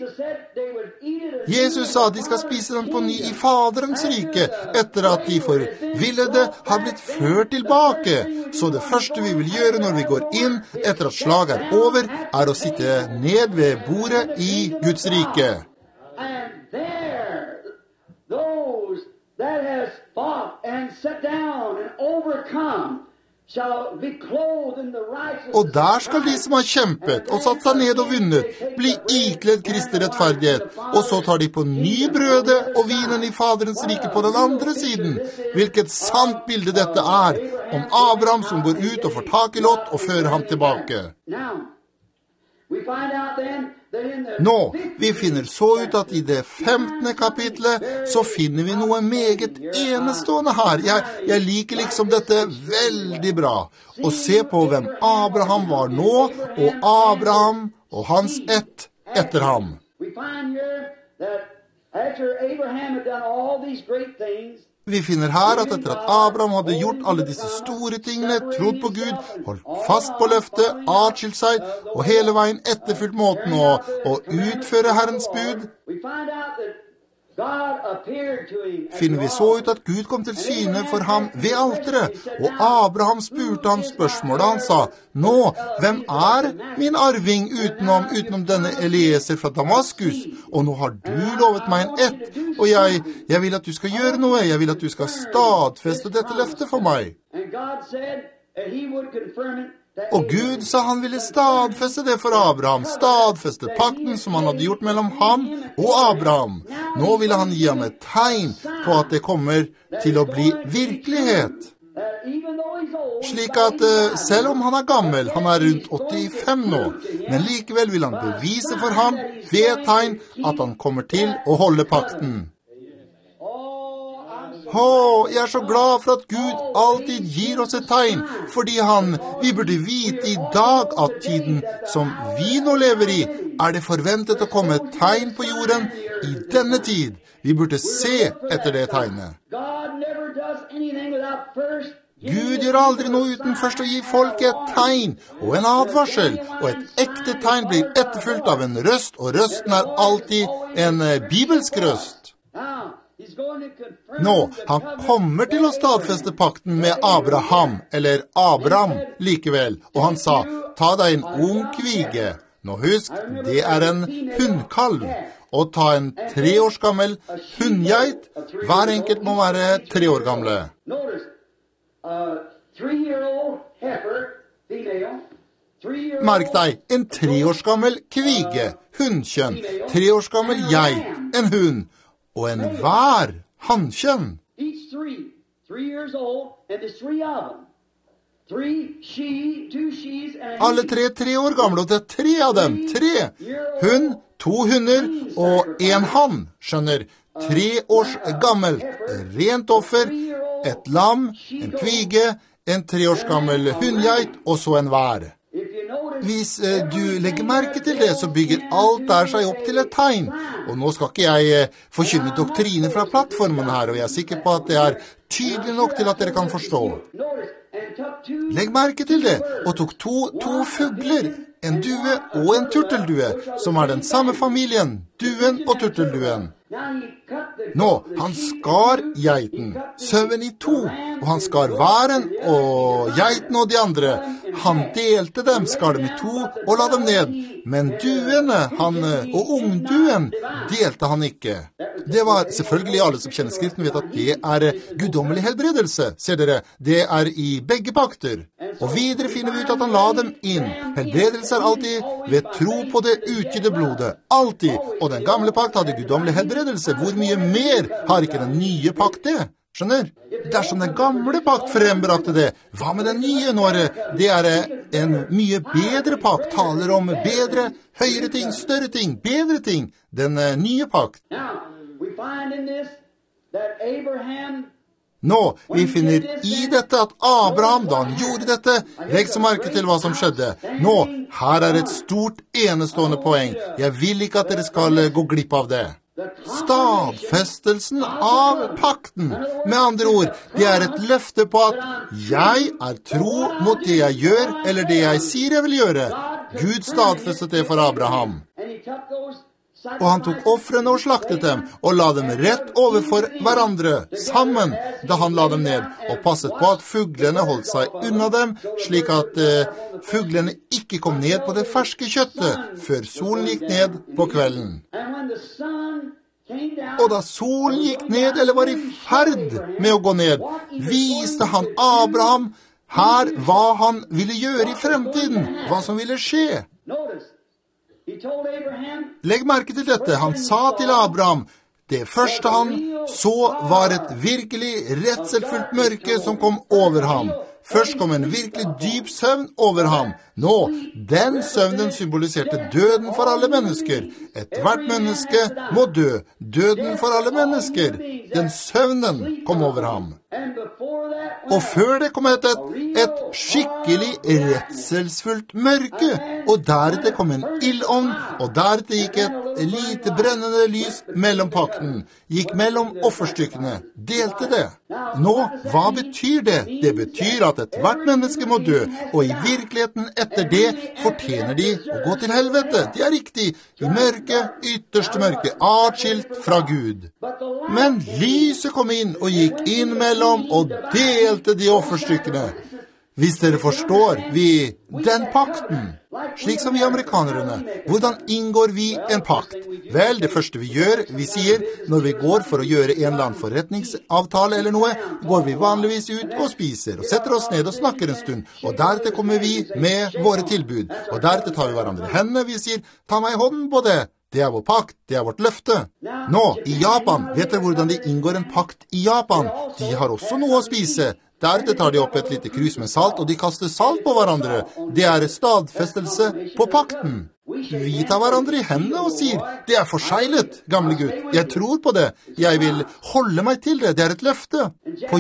Jesus sa at de skal spise den på ny i Faderens rike, etter at de forvillede har blitt ført tilbake. Så det første vi vil gjøre når vi går inn, etter at slaget er over, er å sitte ned ved bordet i Guds rike. And there, those that has fought and set down and overcome, og der skal de som har kjempet og satt seg ned og vunnet, bli ikledd Kristi rettferdighet, og så tar de på ny brødet og vinen i Faderens rike på den andre siden. Hvilket sant bilde dette er, om Abraham som går ut og får tak i Lot og fører ham tilbake. We find out then that in the Nå, vi finner så ut at i det 15. kapitlet så finner vi noe meget enestående her. Jeg liker liksom dette veldig bra. Og se på hvem Abraham var nå, og Abraham og hans ett etter ham. we find here that after Abraham had done all these great things, Vi finner her at etter at Abraham hadde gjort alle disse store tingene, trodd på Gud, holdt fast på løftet, atskilt seg, og hele veien etterfulgt måten å utføre Herrens bud, we find out that God appeared to him. finner vi så ut at Gud kom til syne for ham ved alteret, og Abraham spurte ham spørsmålet. Han sa, «Nå, hvem er min arving utenom denne Elieser fra Damaskus? Og nå har du lovet meg en ett, og jeg vil at du skal gjøre noe. Jeg vil at du skal stadfeste dette løftet for meg.» And God said that he would confirm it. Og Gud sa han ville stadfeste det for Abraham, stadfeste pakten som han hadde gjort mellom ham og Abraham. Nå ville han gi ham et tegn på at det kommer til å bli virkelighet. Slik at selv om han er gammel, han er rundt 85 nå, men likevel vil han bevise for ham ved tegn at han kommer til å holde pakten. Jeg er så glad for at Gud alltid gir oss et tegn, fordi vi burde vite i dag at tiden som vi nå lever i, er det forventet å komme et tegn på jorden i denne tid. Vi burde se etter det tegnet. Gud gjør aldri noe uten først å gi folk et tegn og en advarsel, og et ekte tegn blir etterfulgt av en røst, og røsten er alltid en bibelsk røst. Nå, han kommer til å stadfeste pakten med Abraham, eller Abram, likevel, og han sa, ta deg en ung kvige. Nå husk, det er en hundkalv, og ta en 3 års gammel hundgeit. Hver enkelt må være 3 år gamle. Merk deg, en 3 års gammel kvige, hundkjønn, 3 års gammel geit, en hund, og en hver hannkjønn. Alle 3 år gamle, og det er 3 av dem. 3 hund, 2 hunder og 1 hann, skjønner. 3 års gammelt, rent offer, et lam, en kvige, en 3 års gammel hundgeit, og så en hver. Hvis du legger merke til det, så bygger alt der seg opp til et tegn. Og nå skal ikke jeg forkynne doktriner fra plattformen her, og jeg er sikker på at det er tydelig nok til at dere kan forstå. Legg merke til det, og tok to fugler, en due og en turteldue, som er den samme familien, duen og turtelduen. Nå, han skar geiten, sauen i 2, og han skar væren og geiten og de andre. Han delte dem, skar dem i 2 og la dem ned. Men duene, og ungduen, delte han ikke. Det var selvfølgelig alle som kjenner skriften vet at det er guddommelig helbredelse, ser dere. Det er i begge pakter. Og videre finner vi ut at han la dem inn. Helbredelse er alltid ved tro på det utgitte blodet. Alltid. Og den gamle pakt hadde guddommelig helbredelse. Hvor mye mer har ikke den nye pakt det? Skjønner? Dersom den gamle pakt frembrakte det, hva med den nye når det er en mye bedre pakt, taler om bedre, høyere ting, større ting, bedre ting, den nye pakt. Nå, vi finner i dette at Abraham, da han gjorde dette, legg så merke til hva som skjedde. Nå, her er et stort enestående poeng. Jeg vil ikke at dere skal gå glipp av det. Stadfestelsen av pakten. Med andre ord, det er et løfte på at jeg er tro mot det jeg gjør, eller det jeg sier jeg vil gjøre. Gud stadfestet det for Abraham. Og han tok offrene og slaktet dem, og la dem rett overfor hverandre, sammen, da han la dem ned, og passet på at fuglene holdt seg unna dem, slik at fuglene ikke kom ned på det ferske kjøttet, før solen gikk ned på kvelden. Og da solen gikk ned, eller var i ferd med å gå ned, viste han Abraham her hva han ville gjøre i fremtiden, hva som ville skje. Legg merke til dette. Han sa til Abraham, det første han så var et virkelig redselfullt mørke som kom over ham. Først kom en virkelig dyp søvn over ham. Nå, den søvnen symboliserte døden for alle mennesker. Et hvert menneske må dø. Døden for alle mennesker. Den søvnen kom over ham. Og før det kom et skikkelig redselsfullt mørke, og deretter kom en ildovn, og deretter gikk et lite brennende lys mellom pakten, gikk mellom offerstykkene, delte det. Nå, hva betyr det? Det betyr at et hvert menneske må dø, og i virkeligheten etter det fortjener de å gå til helvete. Det er riktig, i mørket, ytterste mørke, atskilt fra Gud. Men lyset kom inn og gikk inn mellom og delte de offerstykkene. Hvis dere forstår, den pakten, slik som vi amerikanerne, hvordan inngår vi en pakt? Vel, det første vi gjør, vi sier, når vi går for å gjøre en eller annen forretningsavtale eller noe, går vi vanligvis ut og spiser, og setter oss ned og snakker en stund, og deretter kommer vi med våre tilbud, og deretter tar vi hverandre hendene, vi sier, ta meg i hånden på det. Det er vår pakt, det er vårt løfte. Nå, i Japan, vet dere hvordan de inngår en pakt i Japan? De har også noe å spise. Deretter tar de opp et lite krus med salt, og de kaster salt på hverandre. Det er stadfestelse på pakten. Vi tar hverandre i hendene og sier, det er forseglet, gamle gutt. Jeg tror på det. Jeg vil holde meg til det. Det er et løfte. På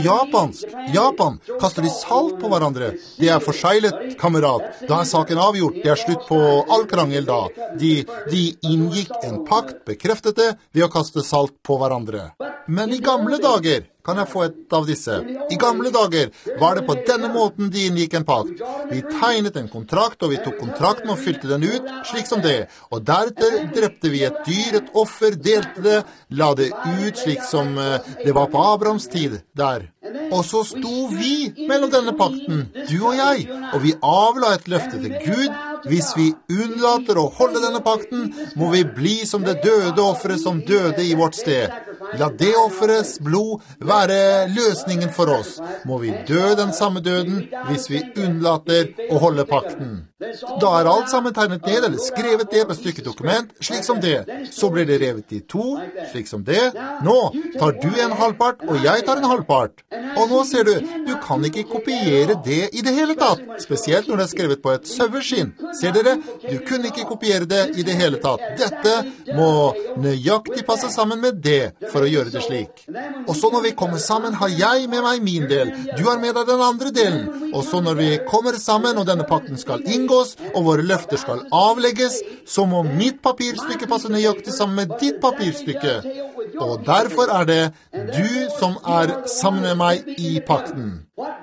Japan, kaster de salt på hverandre. Det er forseglet, kamerat. Da er saken avgjort. Det er slutt på all krangel da. De inngikk en pakt, bekreftet det, ved å kaste salt på hverandre. Men i gamle dager, kan jeg få et av disse? I gamle dager var det på denne måten de inngikk en pakt. Vi tegnet en kontrakt, og vi tok kontrakten og fylte den ut, slik som det. Og deretter drepte vi et dyr, et offer, delte det, la det ut slik som det var på Abrahams tid der. Og så sto vi mellom denne pakten, du og jeg, og vi avla et løfte til Gud. Hvis vi unnlater å holde denne pakten, må vi bli som det døde offeret som døde i vårt sted. La det offerets blod være løsningen for oss. Må vi dø den samme døden hvis vi unnlater å holde pakten. Da er alt sammen tegnet ned eller skrevet ned på et stykke dokument, slik som det. Så blir det revet i to, slik som det. Nå tar du en halvpart, og jeg tar en halvpart. Og nå ser du, du kan ikke kopiere det i det hele tatt, spesielt når det er skrevet på et saueskinn. Ser dere? Du kunne ikke kopiere det i det hele tatt. Dette må nøyaktig passe sammen med det for å gjøre det slik. Og så når vi kommer sammen, har jeg med meg min del. Du har med deg den andre delen. Og så når vi kommer sammen, og denne pakten skal inngås, og våre løfter skal avlegges, så må mitt papirstykke passe nøyaktig sammen med ditt papirstykke. Og derfor er det du som er sammen med meg i pakten.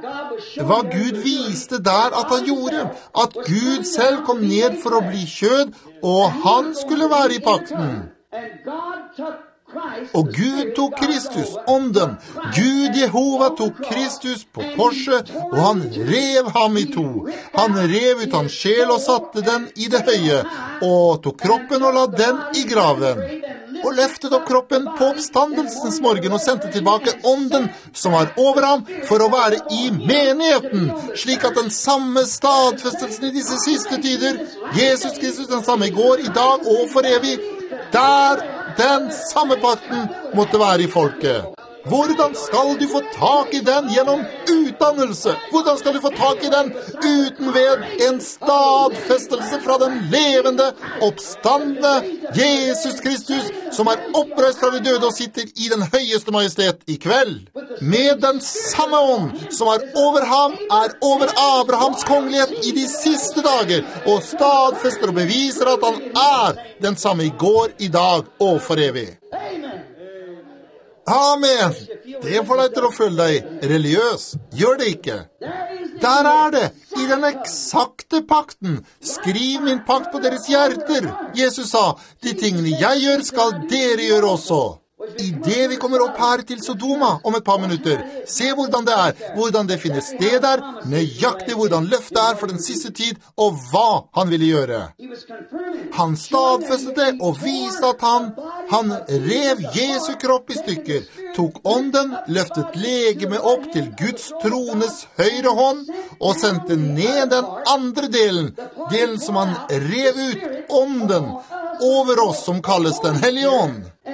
Hva Gud viste der at han gjorde, at Gud selv kom ned for å bli kjød, og han skulle være i pakten. Og Gud tok Kristus, ånden. Gud Jehova tok Kristus på korset, og han rev ham i to. Han rev ut hans sjel og satte den i det høye, og tok kroppen og la den i graven. Og løftet opp kroppen på oppstandelsens morgen og sendte tilbake ånden som var over ham for å være i menigheten, slik at den samme stadfestelsen i disse siste tider, Jesus Kristus den samme i går, i dag og for evig, der den samme pakten måtte være i folket. Hvordan skal du få tak i den gjennom utdannelse? Hvordan skal du få tak i den uten ved en stadfestelse fra den levende, oppstandende Jesus Kristus, som er oppreist fra de døde og sitter i den høyeste majestet i kveld? Med den samme ånd som er over ham, er over Abrahams kongelighet i de siste dager, og stadfester og beviser at han er den samme i går, i dag og for evig. Amen! Det får deg til å føle deg religiøs. Gjør det ikke. Der er det, i den eksakte pakten. Skriv min pakt på deres hjerter. Jesus sa, de tingene jeg gjør skal dere gjøre også. I det vi kommer opp her til Sodoma om et par minutter, se hvordan det er, hvordan det finner sted der, nøyaktig hvordan løftet er for den siste tid, og hva han ville gjøre. Han stadfestet det og viste at han rev Jesu kropp i stykker, tok ånden, løftet legeme opp til Guds trones høyre hånd, og sendte ned den andre delen som han rev ut, ånden, over oss som kalles den hellige ånd.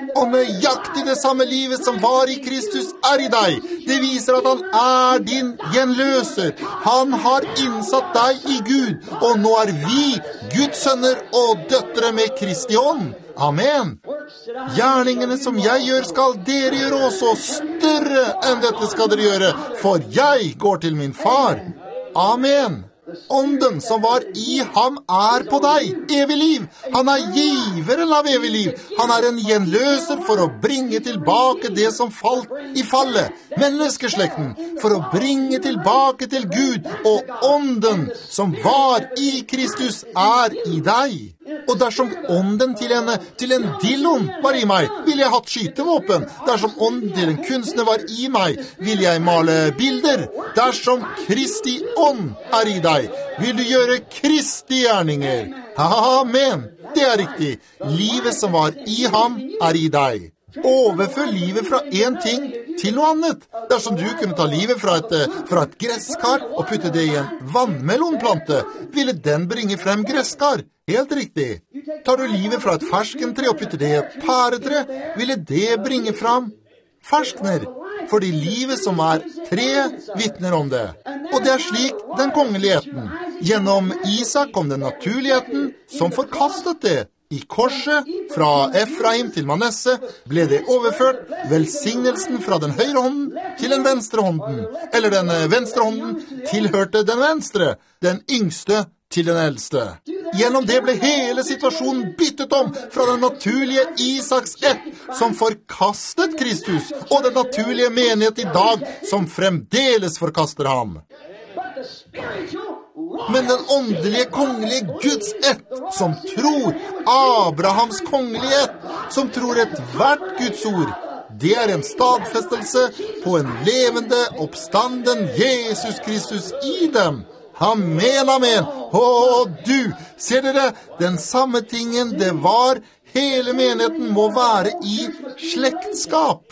Og nøyaktig det samme livet som var i Kristus er i deg. Det viser at han er din gjenløser. Han har innsatt deg i Gud, og nå er vi Guds sønner og døtre med Kristi ånd. Amen. Gjerningene som jeg gjør skal dere gjøre også, større enn dette skal dere gjøre, for jeg går til min far. Amen. Ånden som var i ham er på deg, evig liv. Han er giveren av evig liv. Han er en gjenløser for å bringe tilbake det som falt i fallet, menneskeslekten, for å bringe tilbake til Gud, og ånden som var i Kristus er i deg. Og dersom ånden til en Dillon var i meg, ville jeg hatt skytevåpen. Dersom ånden til en kunstner var i meg, ville jeg male bilder. Dersom Kristi ånd er i deg, vil du gjøre Kristi gjerninger. Amen. Det er riktig. Livet som var i ham er i deg. Overfør livet fra en ting til noe annet. Dersom du kunne ta livet fra et gresskar og putte det i en vannmelonplante, ville den bringe frem gresskar. Helt riktig. Tar du livet fra et ferskentre og putter det i et pæretre, ville det bringe frem ferskner. Fordi livet som er tre vittner om det. Og det er slik den kongeligheten. Gjennom Isak kom den naturligheten som forkastet det. I korset, fra Efraim til Manasse, ble det overført velsignelsen fra den høyre hånden til den venstre hånden. Eller den venstre hånden tilhørte den venstre, den yngste til den eldste. Gjennom det ble hele situasjonen byttet om fra den naturlige Isaks ett, som forkastet Kristus, og den naturlige menighet i dag, som fremdeles forkaster ham. Men den åndelige kongelige Guds ett, som tror Abrahams kongelige ett, som tror et hvert Guds ord, det er en stadfestelse på en levende, oppstanden Jesus Kristus i dem. Amen, amen. Og du, ser dere, den samme tingen det var, hele menigheten må være i slektskap.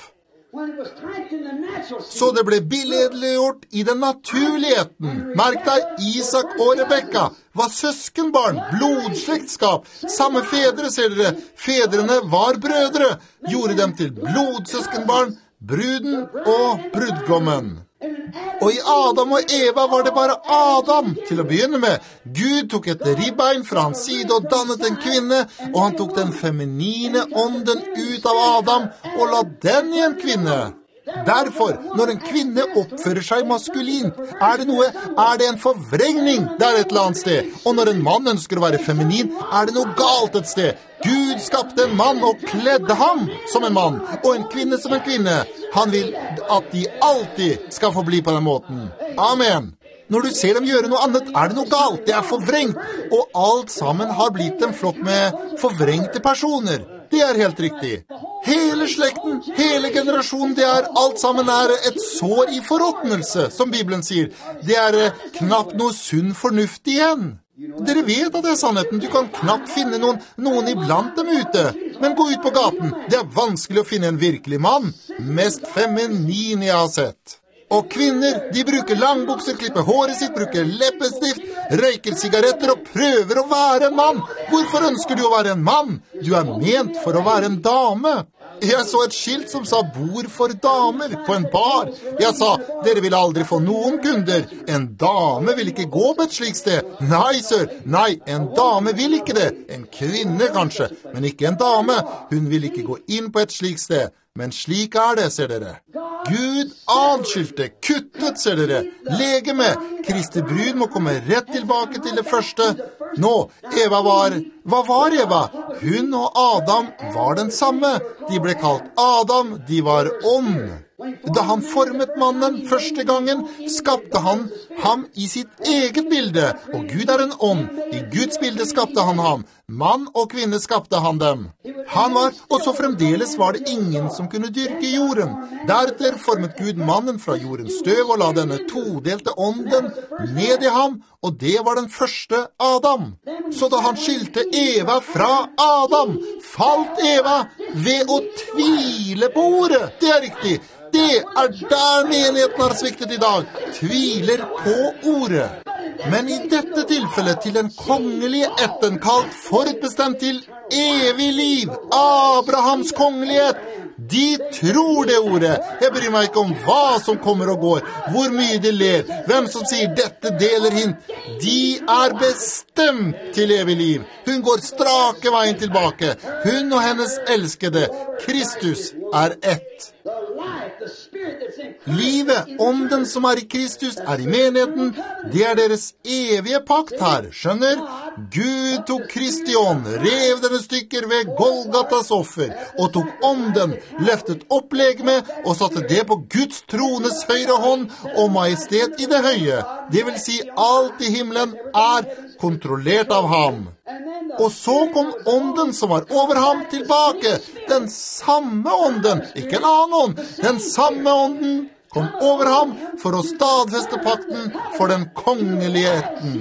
Så det ble billedliggjort i den naturligheten. Merk deg, Isak og Rebekka var søskenbarn, blodslektskap. Samme fedre, ser dere. Fedrene var brødre, gjorde dem til blodsøskenbarn, bruden og brudgommen. Og i Adam og Eva var det bare Adam til å begynne med. Gud tok et ribbein fra hans side og dannet en kvinne, og han tok den feminine ånden ut av Adam og la den i en kvinne. Derfor, når en kvinne oppfører seg maskulint, er det en forvrengning der et eller annet sted. Og når en mann ønsker å være feminin, er det noe galt et sted. Gud skapte en mann og kledde ham som en mann, og en kvinne som en kvinne. Han vil at de alltid skal få bli på den måten. Amen. Når du ser dem gjøre noe annet, er det noe galt. Det er forvrengt, og alt sammen har blitt en flokk med forvrengte personer. Det er helt riktig. Hele slekten, hele generasjonen, det er alt sammen er et sår i forråtnelse, som Bibelen sier. Det er knapt noe sunn fornuft igjen. Dere vet at det er sannheten. Du kan knapt finne noen iblant dem ute. Men gå ut på gaten. Det er vanskelig å finne en virkelig mann. Mest feminin jeg har sett. Og kvinner, de bruker langbukser, klipper håret sitt, bruker leppestift, røyker sigaretter og prøver å være en mann. Hvorfor ønsker du å være en mann? Du er ment for å være en dame. Jeg så et skilt som sa «Bord for damer» på en bar. Jeg sa, dere vil aldri få noen kunder. En dame vil ikke gå på et slikt sted. Nei, sør. Nei, en dame vil ikke det. En kvinne kanskje, men ikke en dame. Hun vil ikke gå inn på et slikt sted. Men slik er det, ser dere. Gud adskilte, kuttet, ser dere. Legeme, Kristi brud må komme rett tilbake til det første. Nå, hva var Eva? Hun og Adam var den samme. De ble kalt Adam, de var ånd. Da han formet mannen første gangen, skapte han ham i sitt eget bilde. Og Gud er en ånd. I Guds bilde skapte han ham. Mann og kvinne skapte han dem. Han var, og så fremdeles var det ingen som kunne dyrke jorden. Deretter formet Gud mannen fra jordens støv og la denne todelte ånden ned i ham, og det var den første Adam. Så da han skilte Eva fra Adam, falt Eva ved å tvile på ordet. Det er riktig. Det er der menigheten har sviktet i dag. Tviler på ordet. Men i dette tilfellet til den kongelige ætten, kalt forutbestemt til evig liv, Abrahams kongelighet. De tror det ordet. Jeg bryr meg ikke om hva som kommer og går, hvor mye de ler, hvem som sier dette deler hint. De er bestemt til evig liv. Hun går strake veien tilbake. Hun og hennes elskede, Kristus, er ett. Livet, ånden som er i Kristus, er i menigheten. Det er deres evige pakt her, skjønner? Gud tok Kristi ånd, rev denne stykker ved Golgatas offer, og tok ånden, løftet opp legemet, og satte det på Guds trones høyre hånd og majestet i det høye. Det vil si, alt i himmelen er kontrollert av ham. Og så kom ånden som var over ham tilbake. Den samme ånden, ikke en annen ånd, den samme ånden kom over ham for å stadfeste pakten for den kongelige ætten.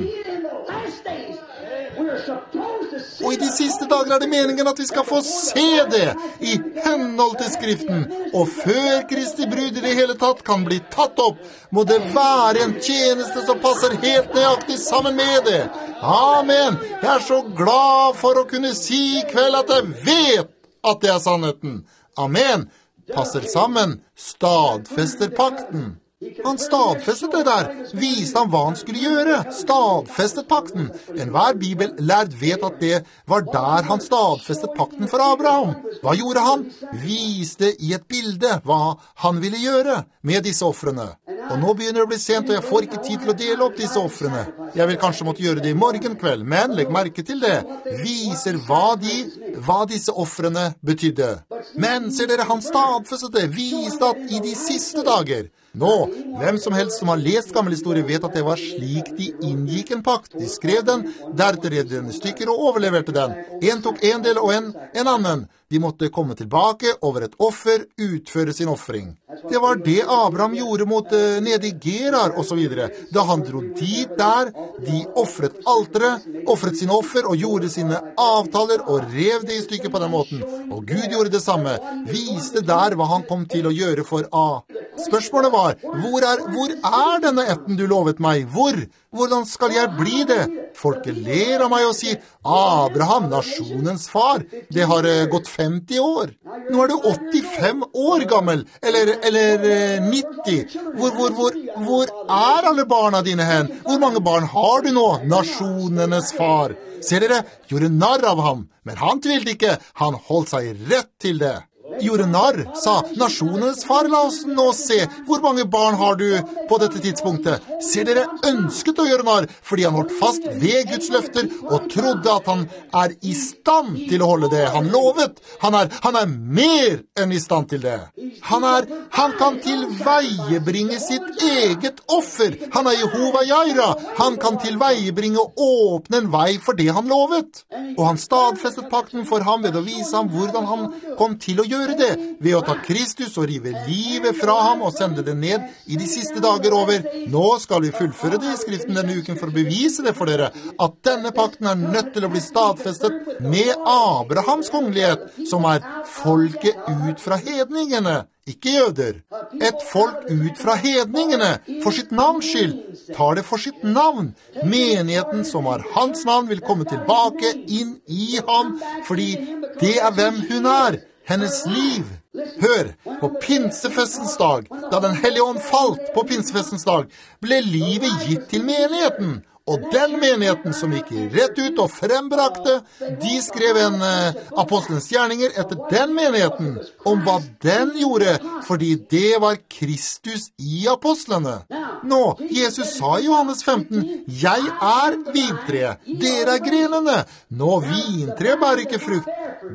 Og i de siste dager er det meningen at vi skal få se det i henhold til Skriften. Og før Kristi brud i det hele tatt kan bli tatt opp, må det være en tjeneste som passer helt nøyaktig sammen med det. Amen. Jeg er så glad for å kunne si i kveld at jeg vet at det er sannheten. Amen. Passer sammen, stadfester pakten. Han stadfestet det der, viste han hva han skulle gjøre, stadfestet pakten. Enhver bibellærd vet at det var der han stadfestet pakten for Abraham. Hva gjorde han? Viste i et bilde hva han ville gjøre med disse offrene. Og nå begynner det å bli sent, og jeg får ikke tid til å dele opp disse offrene. Jeg vil kanskje måtte gjøre det i morgen kveld, men legg merke til det. Viser hva disse offrene betydde. Men ser dere, han stadfestet det, viste at i de siste dager. Nå, hvem som helst som har lest gammel historie vet at det var slik de inngikk en pakt. De skrev den, deretter rev den i stykker og overleverte den. En tok en del og en annen. De måtte komme tilbake over et offer, utføre sin offring. Det var det Abraham gjorde mot nede i Gerar og så videre. Da han dro dit der, de offret alteret, offret sine offer og gjorde sine avtaler og rev det i stykker på den måten. Og Gud gjorde det samme, viste der hva han kom til å gjøre for A. Spørsmålet var, hvor er denne ætten du lovet meg? Hvordan skal jeg bli det? Folket ler av meg og sier, Abraham, nasjonens far, det har gått 50 år. Nå er du 85 år gammel, eller 90. Hvor er alle barna dine hen? Hvor mange barn har du nå, nasjonenes far? Ser dere, gjorde narr av ham, men han tvilte ikke, han holdt seg rett til det. Gjorde narr, sa nasjonens far, la oss nå se, hvor mange barn har du på dette tidspunktet? Ser dere, ønsket å gjøre narr, fordi han holdt fast ved Guds løfter, og trodde at han er i stand til å holde det han lovet. Han er mer enn i stand til det. Han kan tilveiebringe sitt eget offer. Han er Jehova Jaira. Han kan tilveiebringe og åpne en vei for det han lovet. Og han stadfestet pakten for ham ved å vise ham hvordan han kom til å gjøre det, ved å ta Kristus og rive livet fra ham og sende det ned i de siste dager over. Nå skal vi fullføre det i Skriften denne uken for å bevise det for dere, at denne pakten er nødt til å bli stadfestet med Abrahams kongelighet, som er folket ut fra hedningene, ikke jøder. Et folk ut fra hedningene, for sitt navns skyld, tar det for sitt navn. Menigheten som har hans navn vil komme tilbake inn i ham, fordi det er hvem hun er. Hennes liv. Hør, på pinsefestens dag, da den hellige ånd falt på pinsefestens dag, ble livet gitt til menigheten. Og den menigheten som gikk rett ut og frembrakte, de skrev en apostelens gjerninger etter den menigheten, om hva den gjorde, fordi det var Kristus i apostlene. Nå, Jesus sa i Johannes 15, jeg er vintreet, dere er grenene. Nå, vintreet bærer ikke frukt.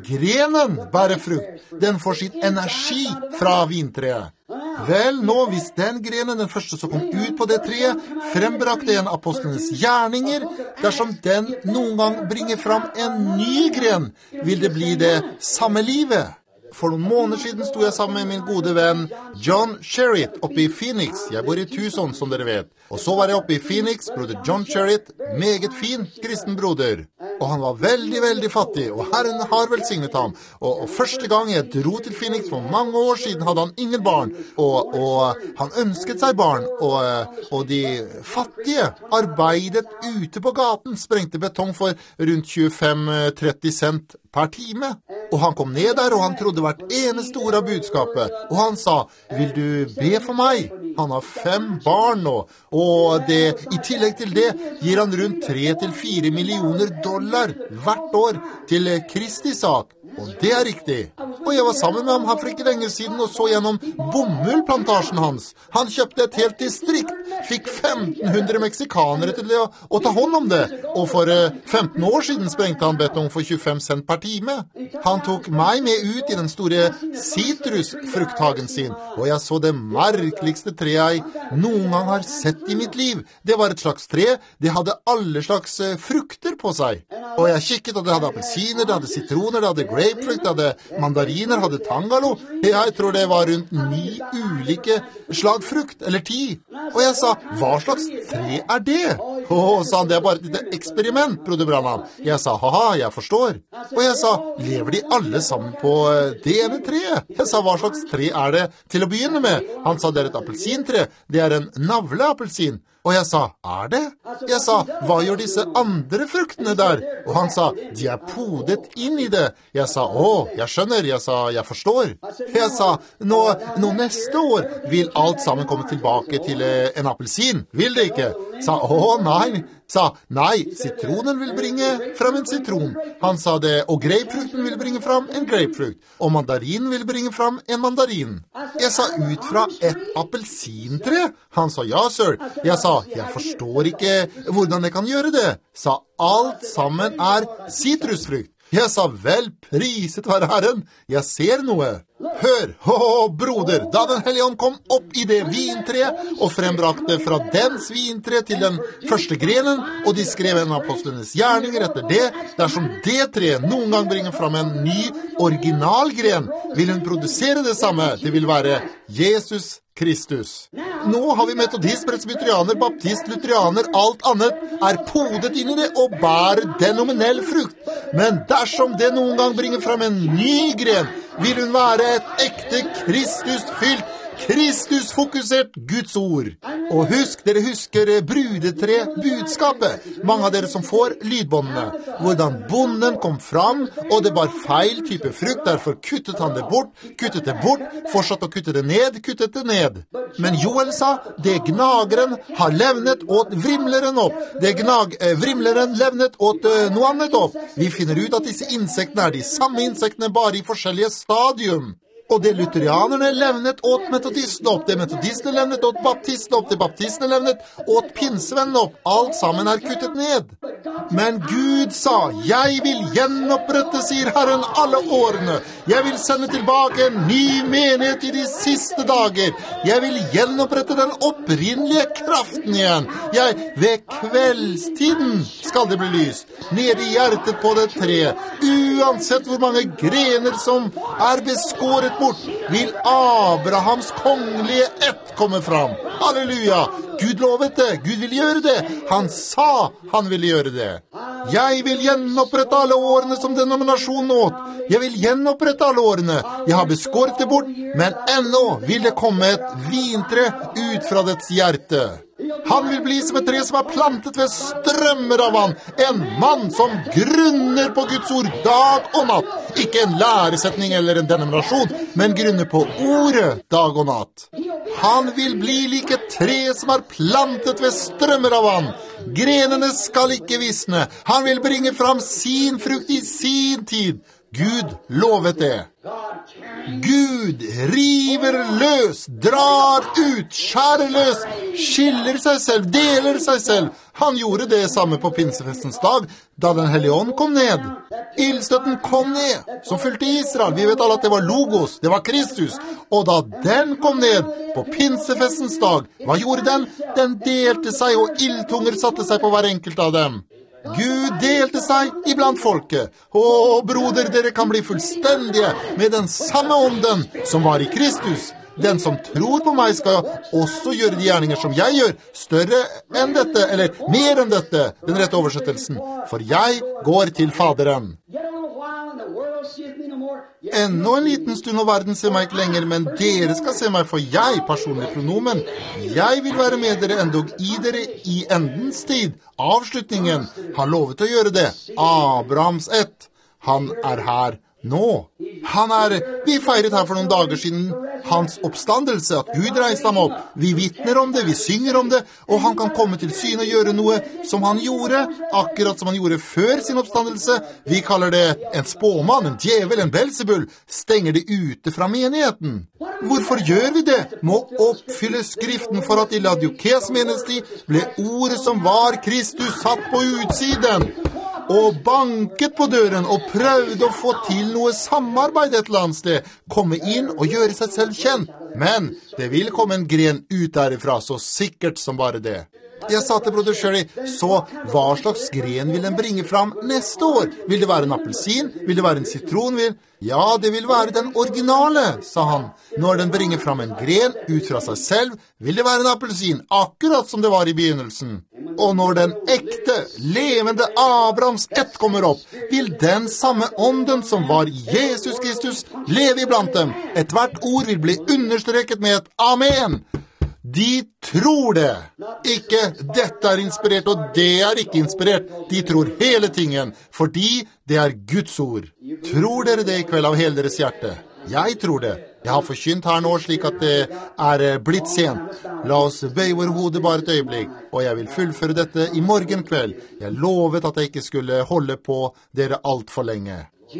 Grenen bærer frukt. Den får sitt energi fra vintreet. Vel, nå, hvis den grenen, den første som kom ut på det treet, frembrakte en apostlenes gjerninger, dersom den noen gang bringer fram en ny gren, vil det bli det samme livet. For noen måneder siden sto jeg sammen med min gode venn John Sherritt oppe i Phoenix. Jeg bor i Tucson, som dere vet. Og så var jeg oppe i Phoenix, broder John Sherritt, meget fin kristen broder. og han var veldig, veldig fattig, og Herren har velsignet ham. Og første gang jeg dro til Phoenix for mange år siden, hadde han ingen barn, og han ønsket seg barn, og de fattige arbeidet ute på gaten, sprengte betong for rundt 25-30 cent per time. Og han kom ned der, og han trodde hvert eneste ord av budskapet. Og han sa, vil du be for meg? Han har 5 barn nå, og i tillegg til det gir han rundt 3-4 millioner dollar hvert år til Kristi sak. Og det riktig. Og jeg var sammen med ham her for ikke lenge siden og så gjennom bomullplantasjen hans. Han kjøpte et helt distrikt, fikk 1500 meksikanere til å ta hånd om det. Og for 15 år siden sprengte han betong for 25 cent per time. Han tok meg med ut i den store citrusfrukthagen sin, og jeg så det merkeligste treet jeg noen gang har sett i mitt liv. Det var et slags tre, det hadde alle slags frukter på seg. Og jeg kikket, og det hadde appelsiner, det hadde sitroner, det hadde grapefrukt, det hadde mandariner, det hadde tangalo. Jeg tror det var rundt 9 ulike slag frukt, eller 10. Og jeg sa, hva slags tre det? Sa han, det bare et lite eksperiment, broder Branham. Jeg sa, haha, jeg forstår. Og jeg sa, lever de alle sammen på det ene treet? Jeg sa, hva slags tre det til å begynne med? Han sa, det et appelsintre, det en navleappelsin. Og jeg sa, det? Jeg sa, hva gjør disse andre fruktene der? Og han sa, de podet inn i det. Jeg sa, jeg skjønner. Jeg sa, jeg forstår. Jeg sa, nå neste år vil alt sammen komme tilbake til en appelsin. Vil det ikke? Sa, nei. Sa, nei, sitronen vil bringe frem en sitron. Han sa det, og grapefrukten vil bringe frem en grapefrukt. Og mandarinen vil bringe frem en mandarin. Jeg sa, ut fra et appelsintre? Han sa, ja, sir. Jeg sa, jeg forstår ikke hvordan jeg kan gjøre det. Sa, alt sammen citrusfrukt. Jeg sa, vel, priset være Herren. Jeg ser noe. Hør, broder, da den Hellige Ånd kom opp i det vintreet og frembrakte fra dens vintre til den første grenen, og de skrev en av apostlenes gjerninger etter det, dersom det treet noen gang bringer frem en ny originalgren, vil hun produsere det samme. Det vil være Jesus Kristus. Nå har vi metodist, presbyterianer, baptist, lutheraner, alt annet podet inn i det og bærer den nominell frukt. Men dersom det noen gang bringer frem en ny gren, vil hun være et ekte Kristus-fylt, Kristus-fokusert Guds ord. Og dere husker brudetre-budskapet. Mange av dere som får lydbåndene. Hvordan bonden kom fram, og det var feil type frukt, derfor kuttet han det bort, fortsatt å kutte det ned. Men Joel sa, det gnageren har levnet åt vrimleren opp. Vrimleren levnet åt noe annet opp. Vi finner ut at disse insektene de samme insektene, bare i forskjellige stadium. Og det lutherianerne levnet åt metodistene opp, det metodistene levnet åt baptistene opp, det baptistene levnet åt pinsevennene opp. Alt sammen kuttet ned. Men Gud sa, jeg vil gjenopprette, sier Herren, alle årene. Jeg vil sende tilbake en ny menighet i de siste dager. Jeg vil gjenopprette den opprinnelige kraften igjen. Ved kveldstiden skal det bli lys, nede i hjertet på det treet. Uansett hvor mange grener som beskåret bort, vil Abrahams kongelige ett komme fram. Halleluja! Gud lovet det. Gud vil gjøre det. Han sa han ville gjøre det. Jeg vil gjenopprette alle årene som denominasjonen åt. Jeg vil gjenopprette alle årene. Jeg har beskåret det bort, men ennå vil det komme et vintre ut fra dets hjerte. Han vil bli som et tre som plantet ved strømmer av vann. En mann som grunner på Guds ord dag og natt. Ikke en læresetning eller en denominasjon, men grunner på ordet dag og natt. Han vil bli lik et tre som plantet ved strømmer av vann. Grenene skal ikke visne. Han vil bringe fram sin frukt i sin tid. Gud lovet det. Gud river løs, drar ut, skjærer løs, skiller seg selv, deler seg selv. Han gjorde det samme på pinsefestens dag, da den Hellige Ånd kom ned. Ildstøtten kom ned, som fylte Israel. Vi vet alle at det var Logos, det var Kristus. Og da den kom ned på pinsefestens dag, hva gjorde den? Den delte seg, og ildtunger satte seg på hver enkelt av dem. Gud delte seg iblant folket. Broder, dere kan bli fullstendige med den samme ånden som var i Kristus. Den som tror på meg skal også gjøre de gjerninger som jeg gjør, større enn dette, eller mer enn dette, den rette oversettelsen. For jeg går til Faderen. Ennå en liten stund og verden ser meg ikke lenger, men dere skal se meg, for jeg, personlig pronomen, jeg vil være med dere endog i dere i endens tid. Avslutningen, han lovet å gjøre det. Abrahams ett, han er her nå. Vi feiret her for noen dager siden hans oppstandelse, at Gud reiste ham opp. Vi vittner om det, vi synger om det, og han kan komme til syne og gjøre noe som han gjorde, akkurat som han gjorde før sin oppstandelse. Vi kaller det en spåmann, en djevel, en Belzebul, stenger det ute fra menigheten. Hvorfor gjør vi det? Må oppfylle skriften for at i Laodikeas menighetstid ble ordet som var Kristus satt på utsiden, og banket på døren og prøvde å få til noe samarbeid et eller annet sted, komme inn og gjøre seg selv kjent. Men det vil komme en gren ut derifra, så sikkert som bare det. Jeg sa til broder Sherry, så hva slags gren vil den bringe fram neste år? Vil det være en appelsin? Vil det være en sitron? Ja, det vil være den originale, sa han. Når den bringer fram en gren ut fra seg selv, vil det være en appelsin, akkurat som det var i begynnelsen. Og når den ekte, levende Abrahams ett kommer opp, vil den samme ånden som var Jesus Kristus leve iblant dem. Et hvert ord vil bli understreket med et amen. De tror det. Ikke dette er inspirert, og det er ikke inspirert. De tror hele tingen, fordi det er Guds ord. Tror dere det i kveld av hele deres hjerte? Jeg tror det. Jeg har forkynt her nå slik at det er blitt sent. La oss bøye vår hode bare et øyeblikk, og jeg vil fullføre dette i morgen kveld. Jeg lovet at jeg ikke skulle holde på dere alt for lenge.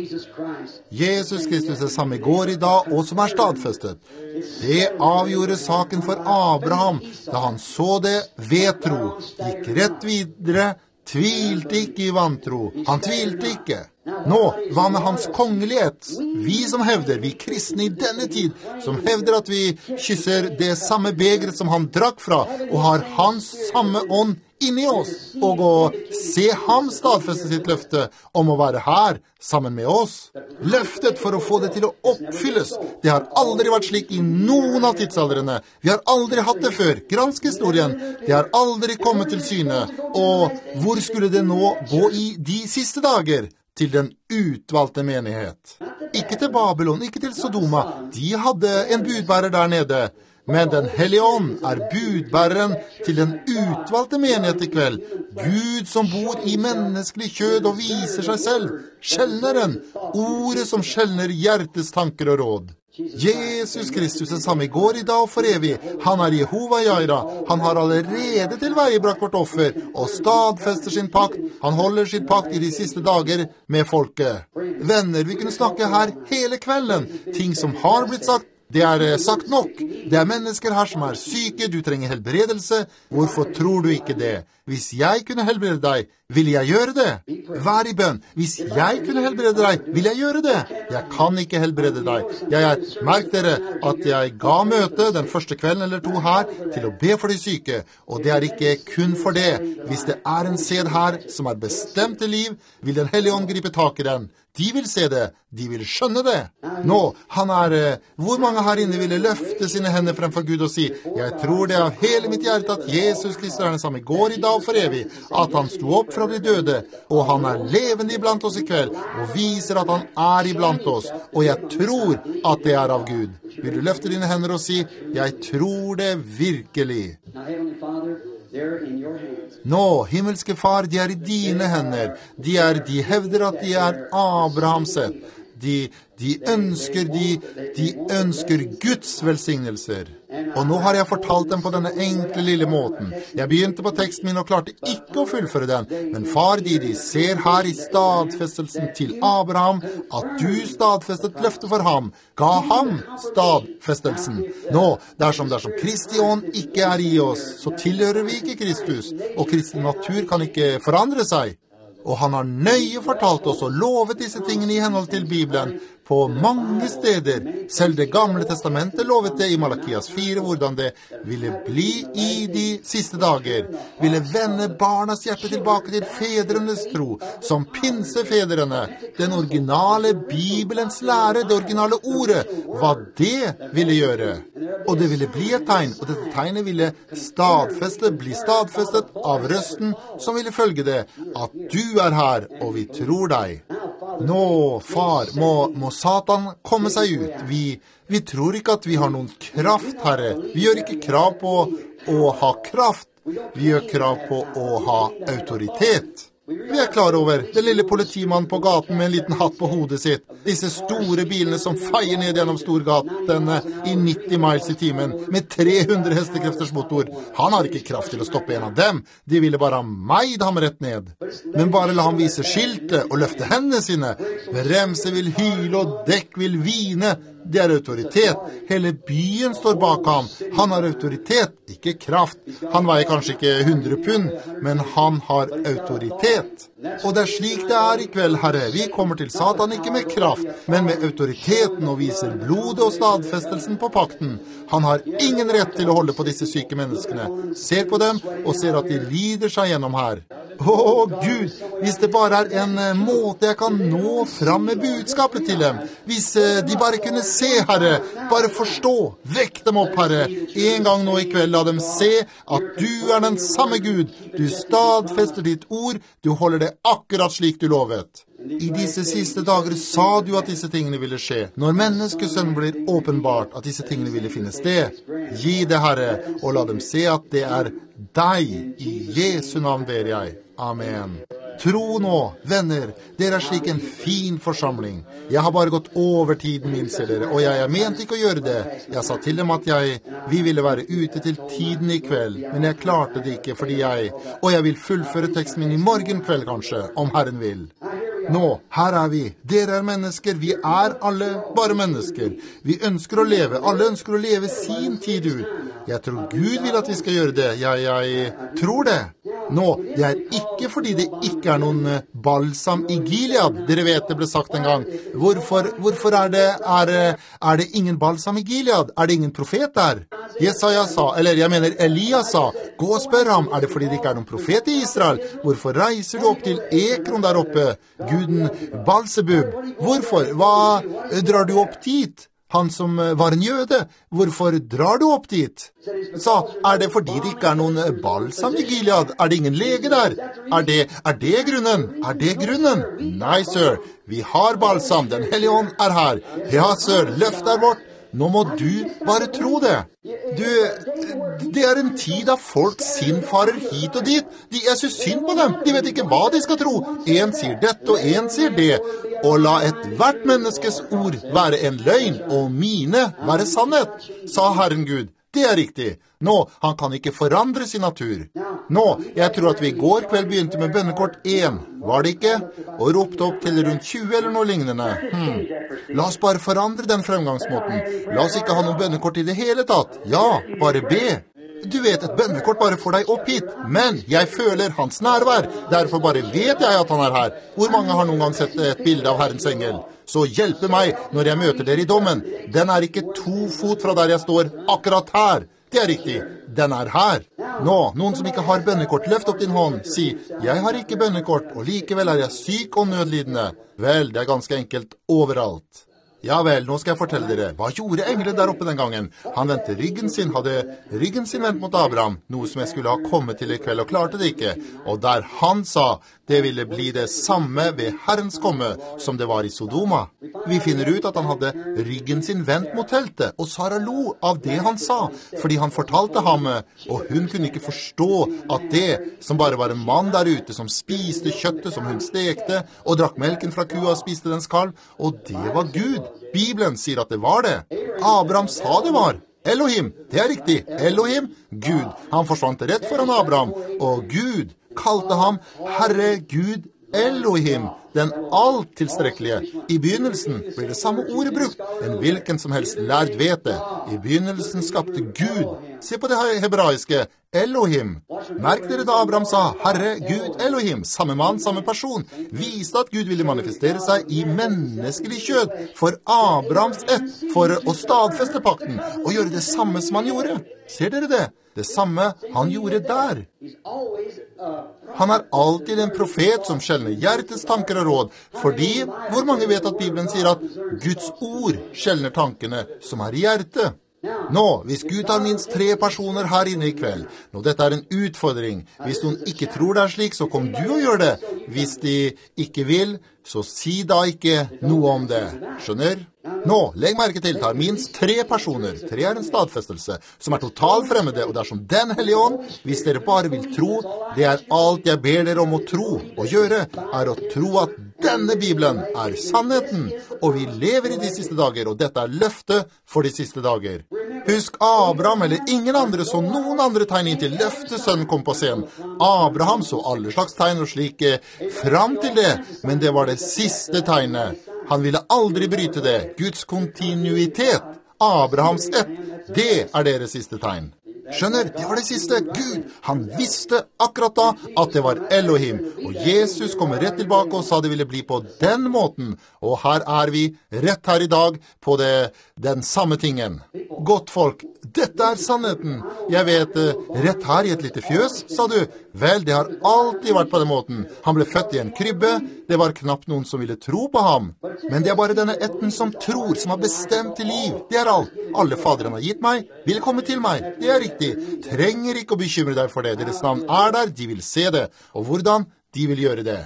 Jesus Kristus er samme i går i dag, og som er stadfestet. Det avgjorde saken for Abraham, da han så det ved tro, gikk rett videre, tvilte ikke i vantro. Han tvilte ikke. Nå, hva med hans kongelighet? Vi som hevder, vi kristne i denne tid, som hevder at vi kysser det samme begeret som han drakk fra, og har hans samme ånd inni oss, og å se ham stadfeste sitt løfte om å være her sammen med oss. Løftet for å få det til å oppfylles. Det har aldri vært slik i noen av tidsaldrene. Vi har aldri hatt det før. Gransk historien. Det har aldri kommet til syne. Og hvor skulle det nå gå i de siste dager? Til den utvalgte menighet. Ikke til Babylon, ikke til Sodoma. De hadde en budbærer der nede. Men den hellige ånd er budbæreren til den utvalgte menighet i kveld. Gud som bor i menneskelig kjød og viser seg selv. Skjelneren, ordet som skjelner hjertes tanker og råd. Jesus Kristus er samme i går, i dag og for evig. Han er Jehova Jaira. Han har allerede tilveiebrakt vårt offer og stadfester sin pakt. Han holder sitt pakt i de siste dager med folket. Venner, vi kunne snakke her hele kvelden. Ting som har blitt sagt. Det er sagt nok. Det er mennesker her som er syke, du trenger helbredelse. Hvorfor tror du ikke det? Hvis jeg kunne helbrede deg, vil jeg gjøre det? Vær i bønn. Hvis jeg kunne helbrede deg, vil jeg gjøre det? Jeg kan ikke helbrede deg. Merk dere at jeg ga møte den første kvelden eller to her til å be for de syke, og det er ikke kun for det. Hvis det er en sæd her som er bestemt til liv, vil den hellige ånd gripe tak i den. De vil se det, de vil skjønne det. Nå, hvor mange her inne ville løfte sine hender fremfor Gud og si, jeg tror det av hele mitt hjerte at Jesus Kristus er den samme i går, i dag og for evig, at han sto opp fra de døde, og han er levende iblant oss i kveld, og viser at han er iblant oss, og jeg tror at det er av Gud. Vil du løfte dine hender og si, jeg tror det virkelig. Nå, himmelske far, de er i dine hender. De hevder at de er Abrahams ett. De ønsker Guds velsignelser. Og nå har jeg fortalt dem på denne enkle lille måten. Jeg begynte på teksten min og klarte ikke å fullføre den. Men far, de ser her i stadfestelsen til Abraham at du stadfestet løftet for ham. Ga ham stadfestelsen. Nå, dersom Kristi ånd ikke er i oss, så tilhører vi ikke Kristus. Og Kristi natur kan ikke forandre seg. Og han har nøye fortalt oss og lovet disse tingene i henhold til Bibelen. på mange steder. Selv det gamle testamentet lovet det i Malakias 4, hvordan det ville bli i de siste dager. Ville vende barnas hjerte tilbake til fedrenes tro, som pinsefedrene, den originale Bibelens lære, det originale ordet, hva det ville gjøre. Og det ville bli et tegn, og dette tegnet ville bli stadfestet av røsten som ville følge det, at du er her, og vi tror deg. Nå, far, må Satan komme seg ut. Vi tror ikke at vi har noen kraft, Herre. Vi gjør ikke krav på å ha kraft. Vi gjør krav på å ha autoritet. Vi er klar over den lille politimannen på gaten med en liten hatt på hodet sitt. Disse store bilene som feier ned gjennom Storgaten i 90 miles i timen med 300 hestekrefters motor. Han har ikke kraft til å stoppe en av dem. De ville bare ha meid ham rett ned. Men bare la ham vise skiltet og løfte hendene sine. Bremse vil hyle og dekk vil hvine. Det er autoritet. Hele byen står bak ham. Han har autoritet, ikke kraft. Han veier kanskje ikke 100 pund, men han har autoritet. Og det er slik det er i kveld, Herre. Vi kommer til Satan ikke med kraft, men med autoriteten og viser blodet og stadfestelsen på pakten. Han har ingen rett til å holde på disse syke menneskene. Ser på dem og ser at de lider seg gjennom her. Gud, hvis det bare er en måte jeg kan nå fram med budskapet til dem, hvis de bare kunne se, Herre, bare forstå, vekk dem opp, Herre. En gang nå i kveld la dem se at du er den samme Gud. Du stadfester ditt ord, du holder det akkurat slik du lovet. I disse siste dager sa du at disse tingene ville skje. Når menneskesønnen blir åpenbart at disse tingene ville finne sted, gi det, Herre, og la dem se at det er deg. I Jesu navn ber jeg. Amen. Tro nå, venner, dere er slik en fin forsamling. Jeg har bare gått over tiden min, ser dere, og jeg mente ikke å gjøre det. Jeg sa til dem at vi ville være ute til tiden i kveld, men jeg klarte det ikke fordi og jeg vil fullføre teksten min i morgen kveld kanskje, om Herren vil. Nå, her er vi. Dere er mennesker. Vi er alle bare mennesker. Vi ønsker å leve. Alle ønsker å leve sin tid ut. Jeg tror Gud vil at vi skal gjøre det. Jeg tror det. Nå, det er ikke fordi det ikke er noen balsam i Gilead. Dere vet det ble sagt en gang. Hvorfor er det ingen balsam i Gilead? Er det ingen profet der? Jesaja sa, eller jeg mener Elias sa, gå og spør ham, er det fordi det ikke er noen profet i Israel? Hvorfor reiser du opp til Ekron der oppe? Guden Balsebub. Hvorfor? Hva drar du opp dit? Han som var en jøde, hvorfor drar du opp dit? Sa, er det fordi det ikke er noen balsam i Gilead? Er det ingen lege der? Er det grunnen? Er det grunnen? Nei, sir. Vi har balsam. Den hellige ånd er her. Ja, sir. Løftet er vårt. Nå må du bare tro det. Det er en tid da folk sinnfarer hit og dit. Jeg synes synd på dem. De vet ikke hva de skal tro. En sier dette, og en sier det. Og la et hvert menneskes ord være en løgn, og mine være sannhet, sa Herren Gud. Det er riktig. Nå, han kan ikke forandre sin natur. Nå, jeg tror at vi i går kveld begynte med bønnekort 1, var det ikke? Og ropte opp til rundt 20 eller noe lignende. La oss bare forandre den fremgangsmåten. La oss ikke ha noen bønnekort i det hele tatt. Ja, bare be. Du vet, et bønnekort bare får deg opp hit, men jeg føler hans nærvær. Derfor bare vet jeg at han er her. Hvor mange har noen gang sett et bilde av Herrens engel? Så hjelpe meg når jeg møter dere i dommen. Den er ikke 2 fot fra der jeg står, akkurat her. Det er riktig, den er her. Nå, noen som ikke har bønnekort, løft opp din hånd. Si, jeg har ikke bønnekort, og likevel er jeg syk og nødlidende. Vel, det er ganske enkelt overalt. Ja vel, nå skal jeg fortelle dere. Hva gjorde engelen der oppe den gangen? Han hadde ryggen sin vendt mot Abraham, noe som jeg skulle ha kommet til i kveld og klarte det ikke. Og der han sa, det ville bli det samme ved Herrens komme som det var i Sodoma. Vi finner ut at han hadde ryggen sin vendt mot teltet, og Sara lo av det han sa, fordi han fortalte ham, og hun kunne ikke forstå at det, som bare var en mann der ute som spiste kjøttet som hun stekte, og drakk melken fra kua og spiste dens kalv, og det var Gud. Bibelen sier at det var det. Abraham sa det var. Elohim, det er riktig. Elohim, Gud. Han forsvant rett foran Abraham, og Gud kalte ham Herre Gud Elohim. den alt tilstrekkelige. I begynnelsen blir det samme ordet brukt, en hvilken som helst lærd vet det. I begynnelsen skapte Gud. Se på det hebraiske, Elohim. Merk dere da Abraham sa, Herre, Gud, Elohim, samme mann, samme person, viste at Gud ville manifestere seg i menneskelig kjød for Abrahams ett, for å stadfeste pakten, og gjøre det samme som han gjorde. Ser dere det? Det samme han gjorde der. Han er alltid en profet som skjelner hjertets tanker og råd, fordi hvor mange vet at Bibelen sier at Guds ord skjelner tankene som er i hjertet? Nå, hvis Gud har minst 3 personer her inne i kveld, nå dette er en utfordring. Hvis noen ikke tror det er slik, så kom du og gjør det. Hvis de ikke vil, så si da ikke noe om det. Skjønner? Nå, legg merke til, tar minst 3 personer. 3 er en stadfestelse, som er totalt fremmede, og dersom den hellige ånd, hvis dere bare vil tro, det er alt jeg ber dere om å tro og gjøre, er å tro at denne Bibelen er sannheten, og vi lever i de siste dager, og dette er løftet for de siste dager. Husk, Abraham eller ingen andre så noen andre tegn inntil løftesønnen kom på scenen. Abraham så alle slags tegn og slik fram til det, men det var det siste tegnet. Han ville aldri bryte det. Guds kontinuitet, Abrahams ett, det er deres siste tegn. Skjønner, det var det siste. Gud, han visste akkurat da at det var Elohim. Og Jesus kommer rett tilbake og sa det ville bli på den måten. Og her er vi rett her i dag på den samme tingen. Godt folk, dette er sannheten. Jeg vet, rett her i et lite fjøs, sa du. Vel, det har alltid vært på den måten. Han ble født i en krybbe. Det var knapt noen som ville tro på ham. Men det er bare denne etten som tror, som har bestemt til liv. Det er alt. Alle faderen har gitt meg, vil komme til meg. Det er riktig. Trenger ikke å bekymre deg for det. Deres navn er der, de vil se det. Og hvordan? De vil gjøre det.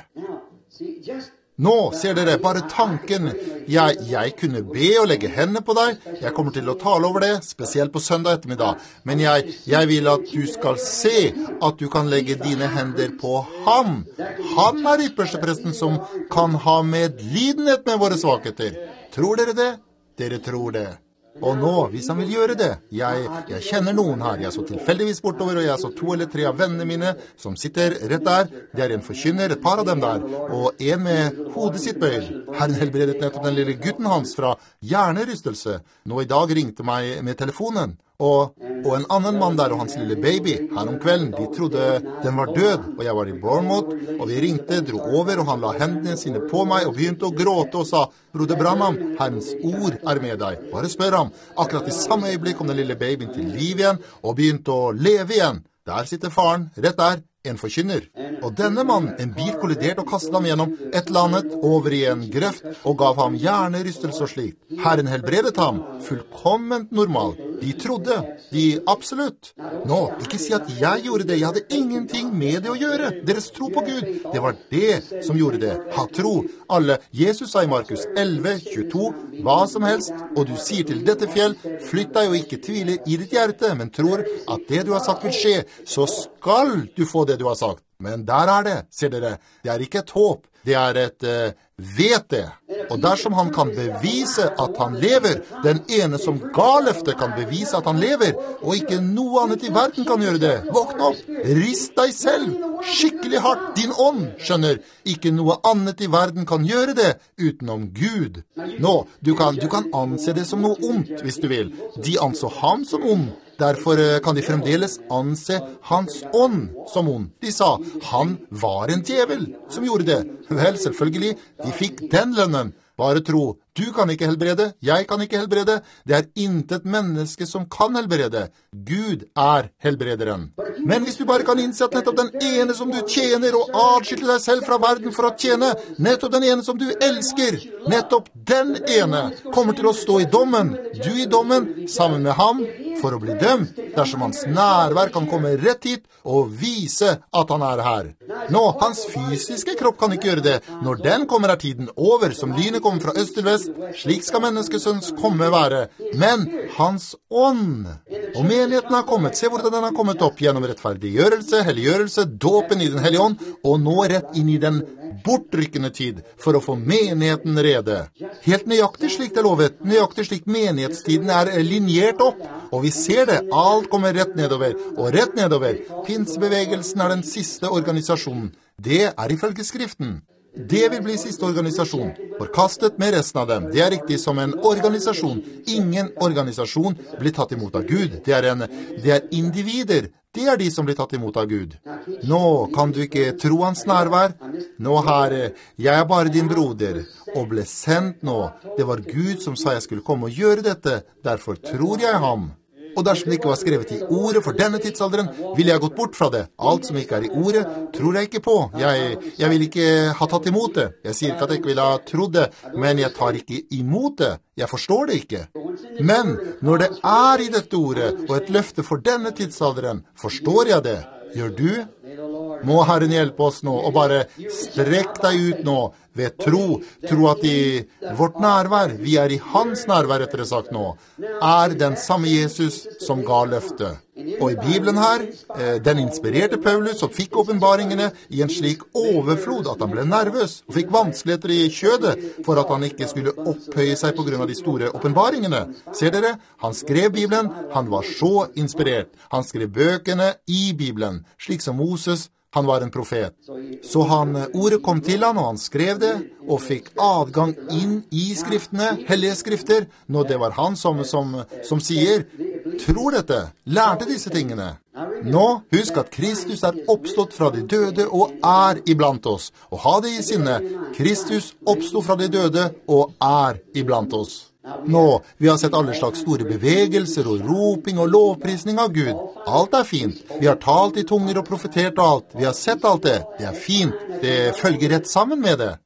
Nå, ser dere, bare tanken. Jeg kunne be og legge hendene på deg. Jeg kommer til å tale over det, spesielt på søndag ettermiddag. Men jeg vil at du skal se at du kan legge dine hender på ham. Han er ypperstepresten som kan ha medlidenhet med våre svakheter. Tror dere det? Dere tror det. Og nå, hvis han vil gjøre det, jeg kjenner noen her, jeg så tilfeldigvis bortover, og jeg så 2 eller 3 av vennene mine som sitter rett der. Det er en forkynner, et par av dem der, og en med hodet sitt bøyd. Herren helbredet nettopp den lille gutten hans fra hjernerystelse. Nå i dag ringte meg med telefonen. Og en annen mann der og hans lille baby her om kvelden, de trodde den var død, og jeg var i Bournemouth, og vi ringte, dro over, og han la hendene sine på meg og begynte å gråte og sa, Broder Branham, Herrens ord er med deg. Bare spør ham. Akkurat i samme øyeblikk kom den lille babyen til liv igjen og begynte å leve igjen. Der sitter faren, rett der, en forkynner. Og denne mannen, en bil kolliderte og kastet ham gjennom et eller annet over i en grøft og gav ham hjernerystelse og slikt. Herren helbredet ham, fullkomment normal. De trodde, de absolutt. Nå, ikke si at jeg gjorde det, jeg hadde ingenting med det å gjøre. Deres tro på Gud, det var det som gjorde det. Ha tro. Alle, Jesus sa i Markus 11, 22, hva som helst, og du sier til dette fjell, flytt deg og ikke tvile i ditt hjerte, men tror at det du har sagt vil skje, så skal du få det du har sagt. Men der er det, ser dere, det er ikke et håp, det er et vet det. Og dersom han kan bevise at han lever, den ene som ga løftet kan bevise at han lever, og ikke noe annet i verden kan gjøre det. Våkn opp, rist deg selv, skikkelig hardt, din ånd, skjønner. Ikke noe annet i verden kan gjøre det utenom Gud. Nå, du kan anse det som noe ondt hvis du vil. De anså ham som ond. Derfor kan de fremdeles anse hans ånd som ond. De sa, han var en djevel som gjorde det. Vel, selvfølgelig, de fikk den lønnen. Bare tro, du kan ikke helbrede, jeg kan ikke helbrede. Det er intet menneske som kan helbrede. Gud er helbrederen. Men hvis du bare kan innse at nettopp den ene som du tjener og adskiller deg selv fra verden for å tjene, nettopp den ene som du elsker, nettopp den ene kommer til å stå i dommen. Du i dommen, sammen med ham, for å bli dømt, dersom hans nærvær kan komme rett hit og vise at han er her. Nå, hans fysiske kropp kan ikke gjøre det. Når den kommer er tiden over, som lynet kommer fra øst til vest. Slik skal menneskesønns komme være. Men hans ånd. Og menigheten har kommet. Se hvordan den har kommet opp gjennom rettferdiggjørelse, helliggjørelse, dåpen i den hellige ånd, og nå rett inn i den bortrykkende tid for å få menigheten rede. Helt nøyaktig slik det er lovet, nøyaktig slik menighetstiden er linjert opp, og vi ser det, alt kommer rett nedover, og rett nedover. Pinsebevegelsen er den siste organisasjonen. Det er ifølge Skriften. Det vil bli siste organisasjon, forkastet med resten av dem. Det er riktig som en organisasjon. Ingen organisasjon blir tatt imot av Gud. Det er individer. Det er de som blir tatt imot av Gud. Nå kan du ikke tro hans nærvær. Nå jeg er bare din broder, og ble sendt nå. Det var Gud som sa jeg skulle komme og gjøre dette. Derfor tror jeg ham. Og dersom det ikke var skrevet i ordet for denne tidsalderen, ville jeg gått bort fra det. Alt som ikke er i ordet, tror jeg ikke på. Jeg vil ikke ha tatt imot det. Jeg sier ikke at jeg ikke ville ha trodd det, men jeg tar ikke imot det. Jeg forstår det ikke. Men når det er i dette ordet, og et løfte for denne tidsalderen, forstår jeg det. Gjør du? Må Herren hjelpe oss nå, og bare strekk deg ut nå, ved tro. Tro at i vårt nærvær, vi er i hans nærvær rettere sagt nå, er den samme Jesus som ga løftet. Og i Bibelen her, den inspirerte Paulus og fikk åpenbaringene i en slik overflod at han ble nervøs og fikk vanskeligheter i kjødet for at han ikke skulle opphøye seg på grunn av de store åpenbaringene. Ser dere? Han skrev Bibelen, han var så inspirert. Han skrev bøkene i Bibelen, slik som Moses. Han var en profet. Så ordet kom til han, og han skrev det, og fikk adgang inn i skriftene, hellige skrifter, når det var han som sier, tror dette, lærte disse tingene. Nå, husk at Kristus er oppstått fra de døde og er iblant oss. Og ha det i sinne, Kristus oppstod fra de døde og er iblant oss. Nå, vi har sett alle slags store bevegelser og roping og lovprisning av Gud. Alt er fint. Vi har talt i tunger og profetert og alt. Vi har sett alt det. Det er fint. Det følger rett sammen med det.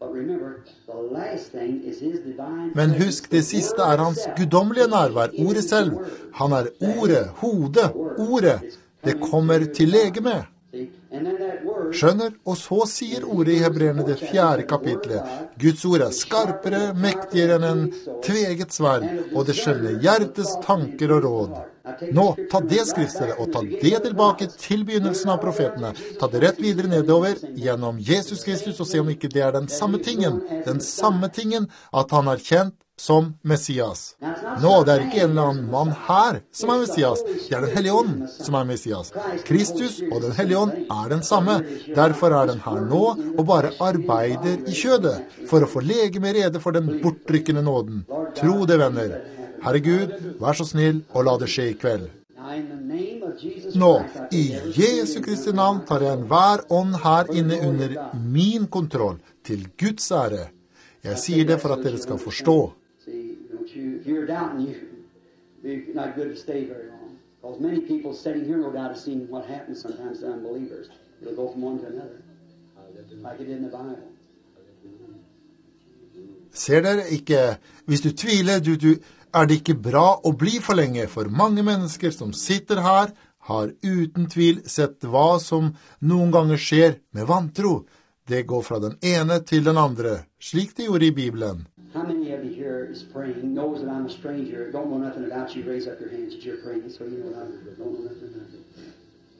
Men husk, det siste er hans guddommelige nærvær, ordet selv. Han er ordet, hodet, ordet. Det kommer til legeme. Skjønner? Og så sier ordet i Hebreerne det 4. kapitlet. Guds ord er skarpere, mektigere enn en tveget sverd, og det skjønner hjertes tanker og råd. Nå, ta det skriftstedet, og ta det tilbake til begynnelsen av profetene. Ta det rett videre nedover gjennom Jesus Kristus, og se om ikke det er den samme tingen at han er kjent som Messias. Nå, det er ikke en eller annen mann her som er Messias. Det er den Hellige Ånd som er Messias. Kristus og den Hellige Ånd er den samme. Derfor er den her nå og bare arbeider i kjødet for å få lege med rede for den bortrykkende nåden. Tro det, venner. Herre Gud, vær så snill og la det skje i kveld. Nå, i Jesu Kristi navn tar jeg enhver ånd her inne under min kontroll til Guds ære. Jeg sier det for at dere skal forstå. If you're doubting, you're not good to stay very long. Because many people sitting here no doubt have seen what happens sometimes to unbelievers. It'll go from one to another, like it did in the Bible. Ser dere ikke, hvis du tviler, er det ikke bra å bli for lenge, for mange mennesker som sitter her, har uten tvil sett hva som noen ganger skjer med vantro. Det går fra den ene til den andre, slik det gjorde i Bibelen. How many of you here is praying, knows that I'm a stranger, don't know nothing about you, raise up your hands that you're praying, so you know that I don't know nothing about you.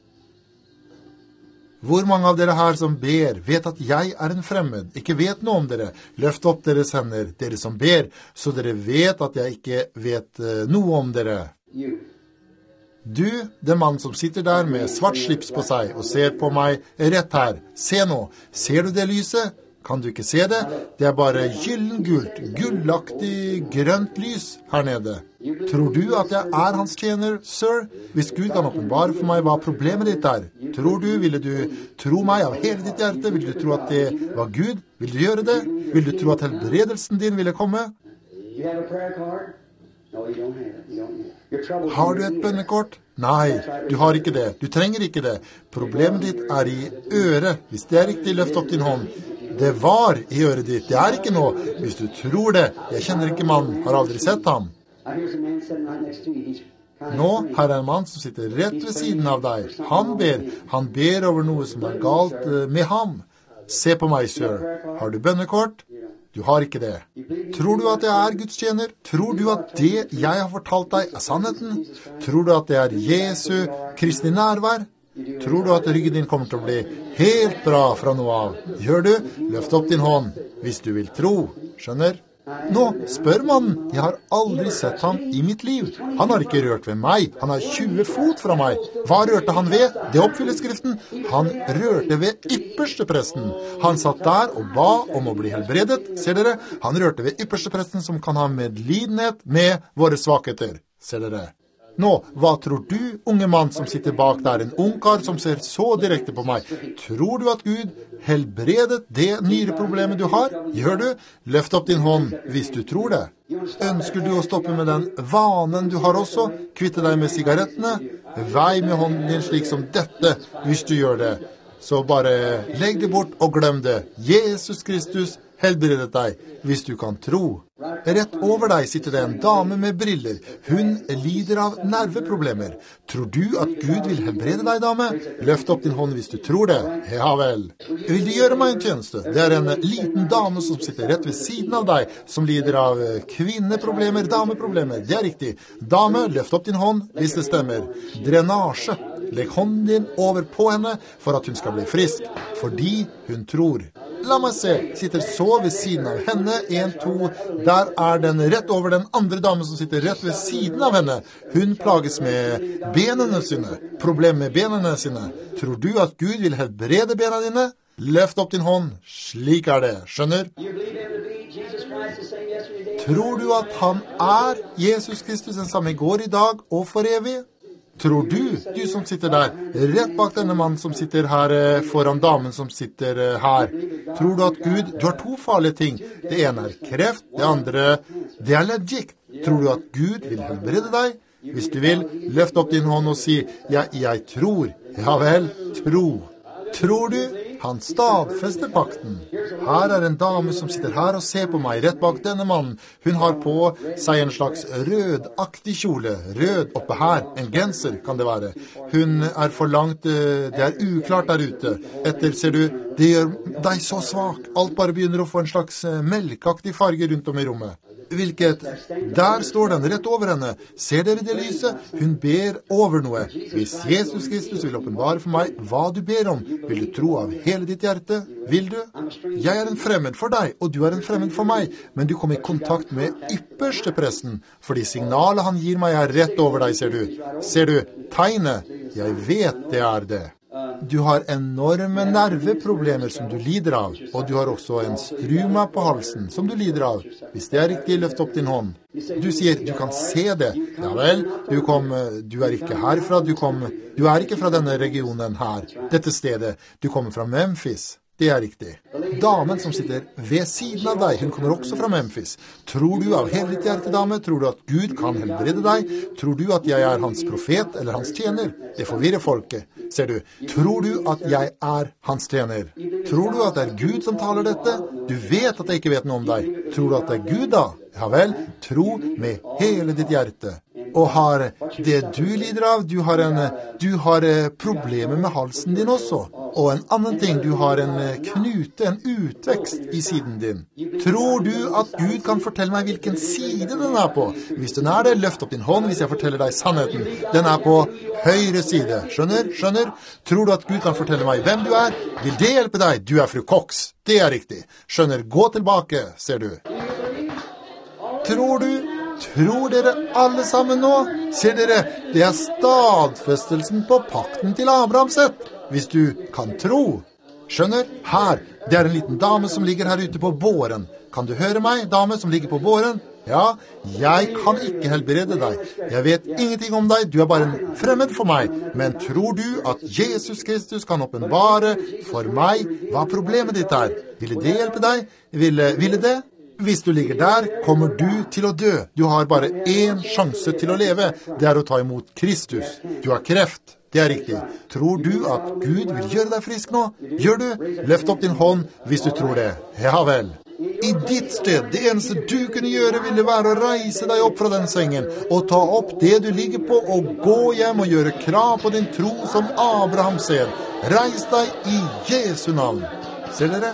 Hvor mange av dere her som ber, vet at jeg er en fremmed, ikke vet noe om dere? Løft opp deres hender, dere som ber, så dere vet at jeg ikke vet noe om dere. Du, den mann som sitter der med svart slips på seg og ser på meg rett her. Se nå, ser du det lyset? Kan du ikke se det? Det er bare gyllengult, gullaktig, grønt lys her nede. Tror du at jeg er hans tjener, sir? Hvis Gud kan åpenbare for meg hva problemet ditt er, ville du tro meg av hele ditt hjerte? Vil du tro at det var Gud? Vil du gjøre det? Vil du tro at helbredelsen din ville komme? Har du et bønnekort? Nei, du har ikke det. Du trenger ikke det. Problemet ditt er i øret. Hvis det er riktig, løft opp din hånd. Det var i øret ditt. Det er ikke nå. Hvis du tror det. Jeg kjenner ikke mannen. Har aldri sett ham. Nå, her er en mann som sitter rett ved siden av deg. Han ber over noe som er galt med ham. Se på meg, sir. Har du bønnekort? Du har ikke det. Tror du at jeg er Guds tjener? Tror du at det jeg har fortalt deg er sannheten? Tror du at det er Jesu Kristi nærvær? Tror du at ryggen din kommer til å bli helt bra fra noe av? Gjør du? Løft opp din hånd, hvis du vil tro. Skjønner? Nå spør mannen, jeg har aldri sett ham i mitt liv. Han har ikke rørt ved meg, han er 20 fot fra meg. Hva rørte han ved? Det oppfyller skriften. Han rørte ved ypperstepresten. Han satt der og ba om å bli helbredet, ser dere. Han rørte ved ypperstepresten som kan ha medlidenhet med våre svakheter, ser dere. Nå, hva tror du, unge mann som sitter bak der, en ungkar som ser så direkte på meg? Tror du at Gud helbredet det nyreproblemet du har? Gjør du? Løft opp din hånd hvis du tror det. Ønsker du å stoppe med den vanen du har også? Kvitte deg med sigarettene? Vei med hånden din slik som dette hvis du gjør det. Så bare legg det bort og glem det. Jesus Kristus helbredet deg, hvis du kan tro. Rett over deg sitter det en dame med briller. Hun lider av nerveproblemer. Tror du at Gud vil helbrede deg, dame? Løft opp din hånd hvis du tror det. Ja vel. Vil du gjøre meg en tjeneste? Det er en liten dame som sitter rett ved siden av deg, som lider av kvinneproblemer, dameproblemer. Det er riktig. Dame, løft opp din hånd hvis det stemmer. Drenasje. Legg hånden din over på henne for at hun skal bli frisk, fordi hun tror. La meg se, sitter så ved siden av henne, 1, 2, der er den rett over den andre damen som sitter rett ved siden av henne. Hun plages med benene sine, problem med benene sine. Tror du at Gud vil helbrede benene dine? Løft opp din hånd, slik er det, skjønner? Tror du at han er Jesus Kristus den samme i går, i dag og for evig? Tror du som sitter der, rett bak denne mannen som sitter her foran damen som sitter her, tror du at Gud, du har 2 farlige ting. Det ene er kreft, det andre, det er leddgikt. Tror du at Gud vil helbrede deg? Hvis du vil, løft opp din hånd og si, ja, jeg tror. Ja vel, tro. Tror du? Han stadfester pakten. Her er en dame som sitter her og ser på meg rett bak denne mannen. Hun har på seg en slags rødaktig kjole. Rød oppe her. En genser kan det være. Hun er for langt, det er uklart der ute. Etter, ser du, det gjør deg så svak. Alt bare begynner å få en slags melkeaktig farge rundt om i rommet. Hvilket, der står den rett over henne. Ser dere det lyset? Hun ber over noe. Hvis Jesus Kristus vil åpenbare for meg hva du ber om, vil du tro av hele ditt hjerte? Vil du? Jeg er en fremmed for deg, og du er en fremmed for meg, men du kom i kontakt med ypperstepresten, fordi signalet han gir meg er rett over deg, ser du. Ser du, tegnet? Jeg vet det er det. Du har enorme nerveproblemer som du lider av, og du har også en struma på halsen som du lider av. Hvis det er riktig, løft opp din hånd. Du sier, du kan se det. Ja vel, du er ikke herfra, du er ikke fra denne regionen her, dette stedet. Du kommer fra Memphis. Det er riktig. Damen som sitter ved siden av deg, hun kommer også fra Memphis. Tror du av hele ditt hjerte, dame? Tror du at Gud kan helbrede deg? Tror du at jeg er hans profet eller hans tjener? Det forvirrer folket. Ser du, tror du at jeg er hans tjener? Tror du at det er Gud som taler dette? Du vet at jeg ikke vet noe om deg. Tror du at det er Gud da? Ja vel, tro med hele ditt hjerte. Og har det du lider av, du har problemer med halsen din også. Og en annen ting, du har en knute, en utvekst i siden din. Tror du at Gud kan fortelle meg hvilken side den er på? Hvis den er det, løft opp din hånd hvis jeg forteller deg sannheten. Den er på høyre side. Skjønner? Tror du at Gud kan fortelle meg hvem du er? Vil det hjelpe deg? Du er fru Cox. Det er riktig. Skjønner, gå tilbake, ser du. Tror dere alle sammen nå? Ser dere, det er stadfestelsen på pakten til Abraham sett. Hvis du kan tro. Skjønner? Her, det er en liten dame som ligger her ute på båren. Kan du høre meg, dame som ligger på båren? Ja, jeg kan ikke helbrede deg. Jeg vet ingenting om deg, du er bare en fremmed for meg. Men tror du at Jesus Kristus kan åpenbare for meg hva problemet ditt er? Ville det hjelpe deg? Ville det? Hvis du ligger der, kommer du til å dø. Du har bare 1 sjanse til å leve. Det er å ta imot Kristus. Du har kreft. Det er riktig. Tror du at Gud vil gjøre deg frisk nå? Gjør du? Løft opp din hånd hvis du tror det. Ja vel. I ditt sted, det eneste du kunne gjøre ville være å reise deg opp fra den sengen og ta opp det du ligger på og gå hjem og gjøre krav på din tro som Abraham ser. Reis deg i Jesu navn. Ser dere?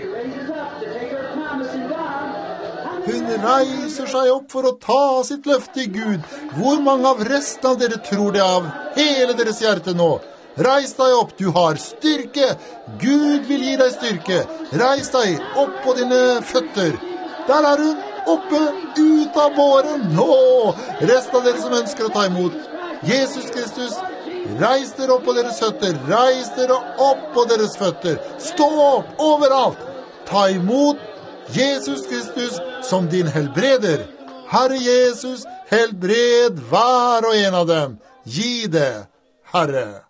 Hun reiser seg opp for å ta sitt løfte i Gud. Hvor mange av resten av dere tror det av hele deres hjerte nå? Reis deg opp, du har styrke. Gud vil gi deg styrke. Reis deg opp på dine føtter. Der er hun. oppe, ut av båren. Nå, resten av dere som ønsker å ta imot Jesus Kristus, reis dere opp på deres føtter, reis dere opp på deres føtter, stå opp overalt, ta imot Jesus Kristus som din helbreder. Herre Jesus, helbred hver og en av dem, gi det, Herre.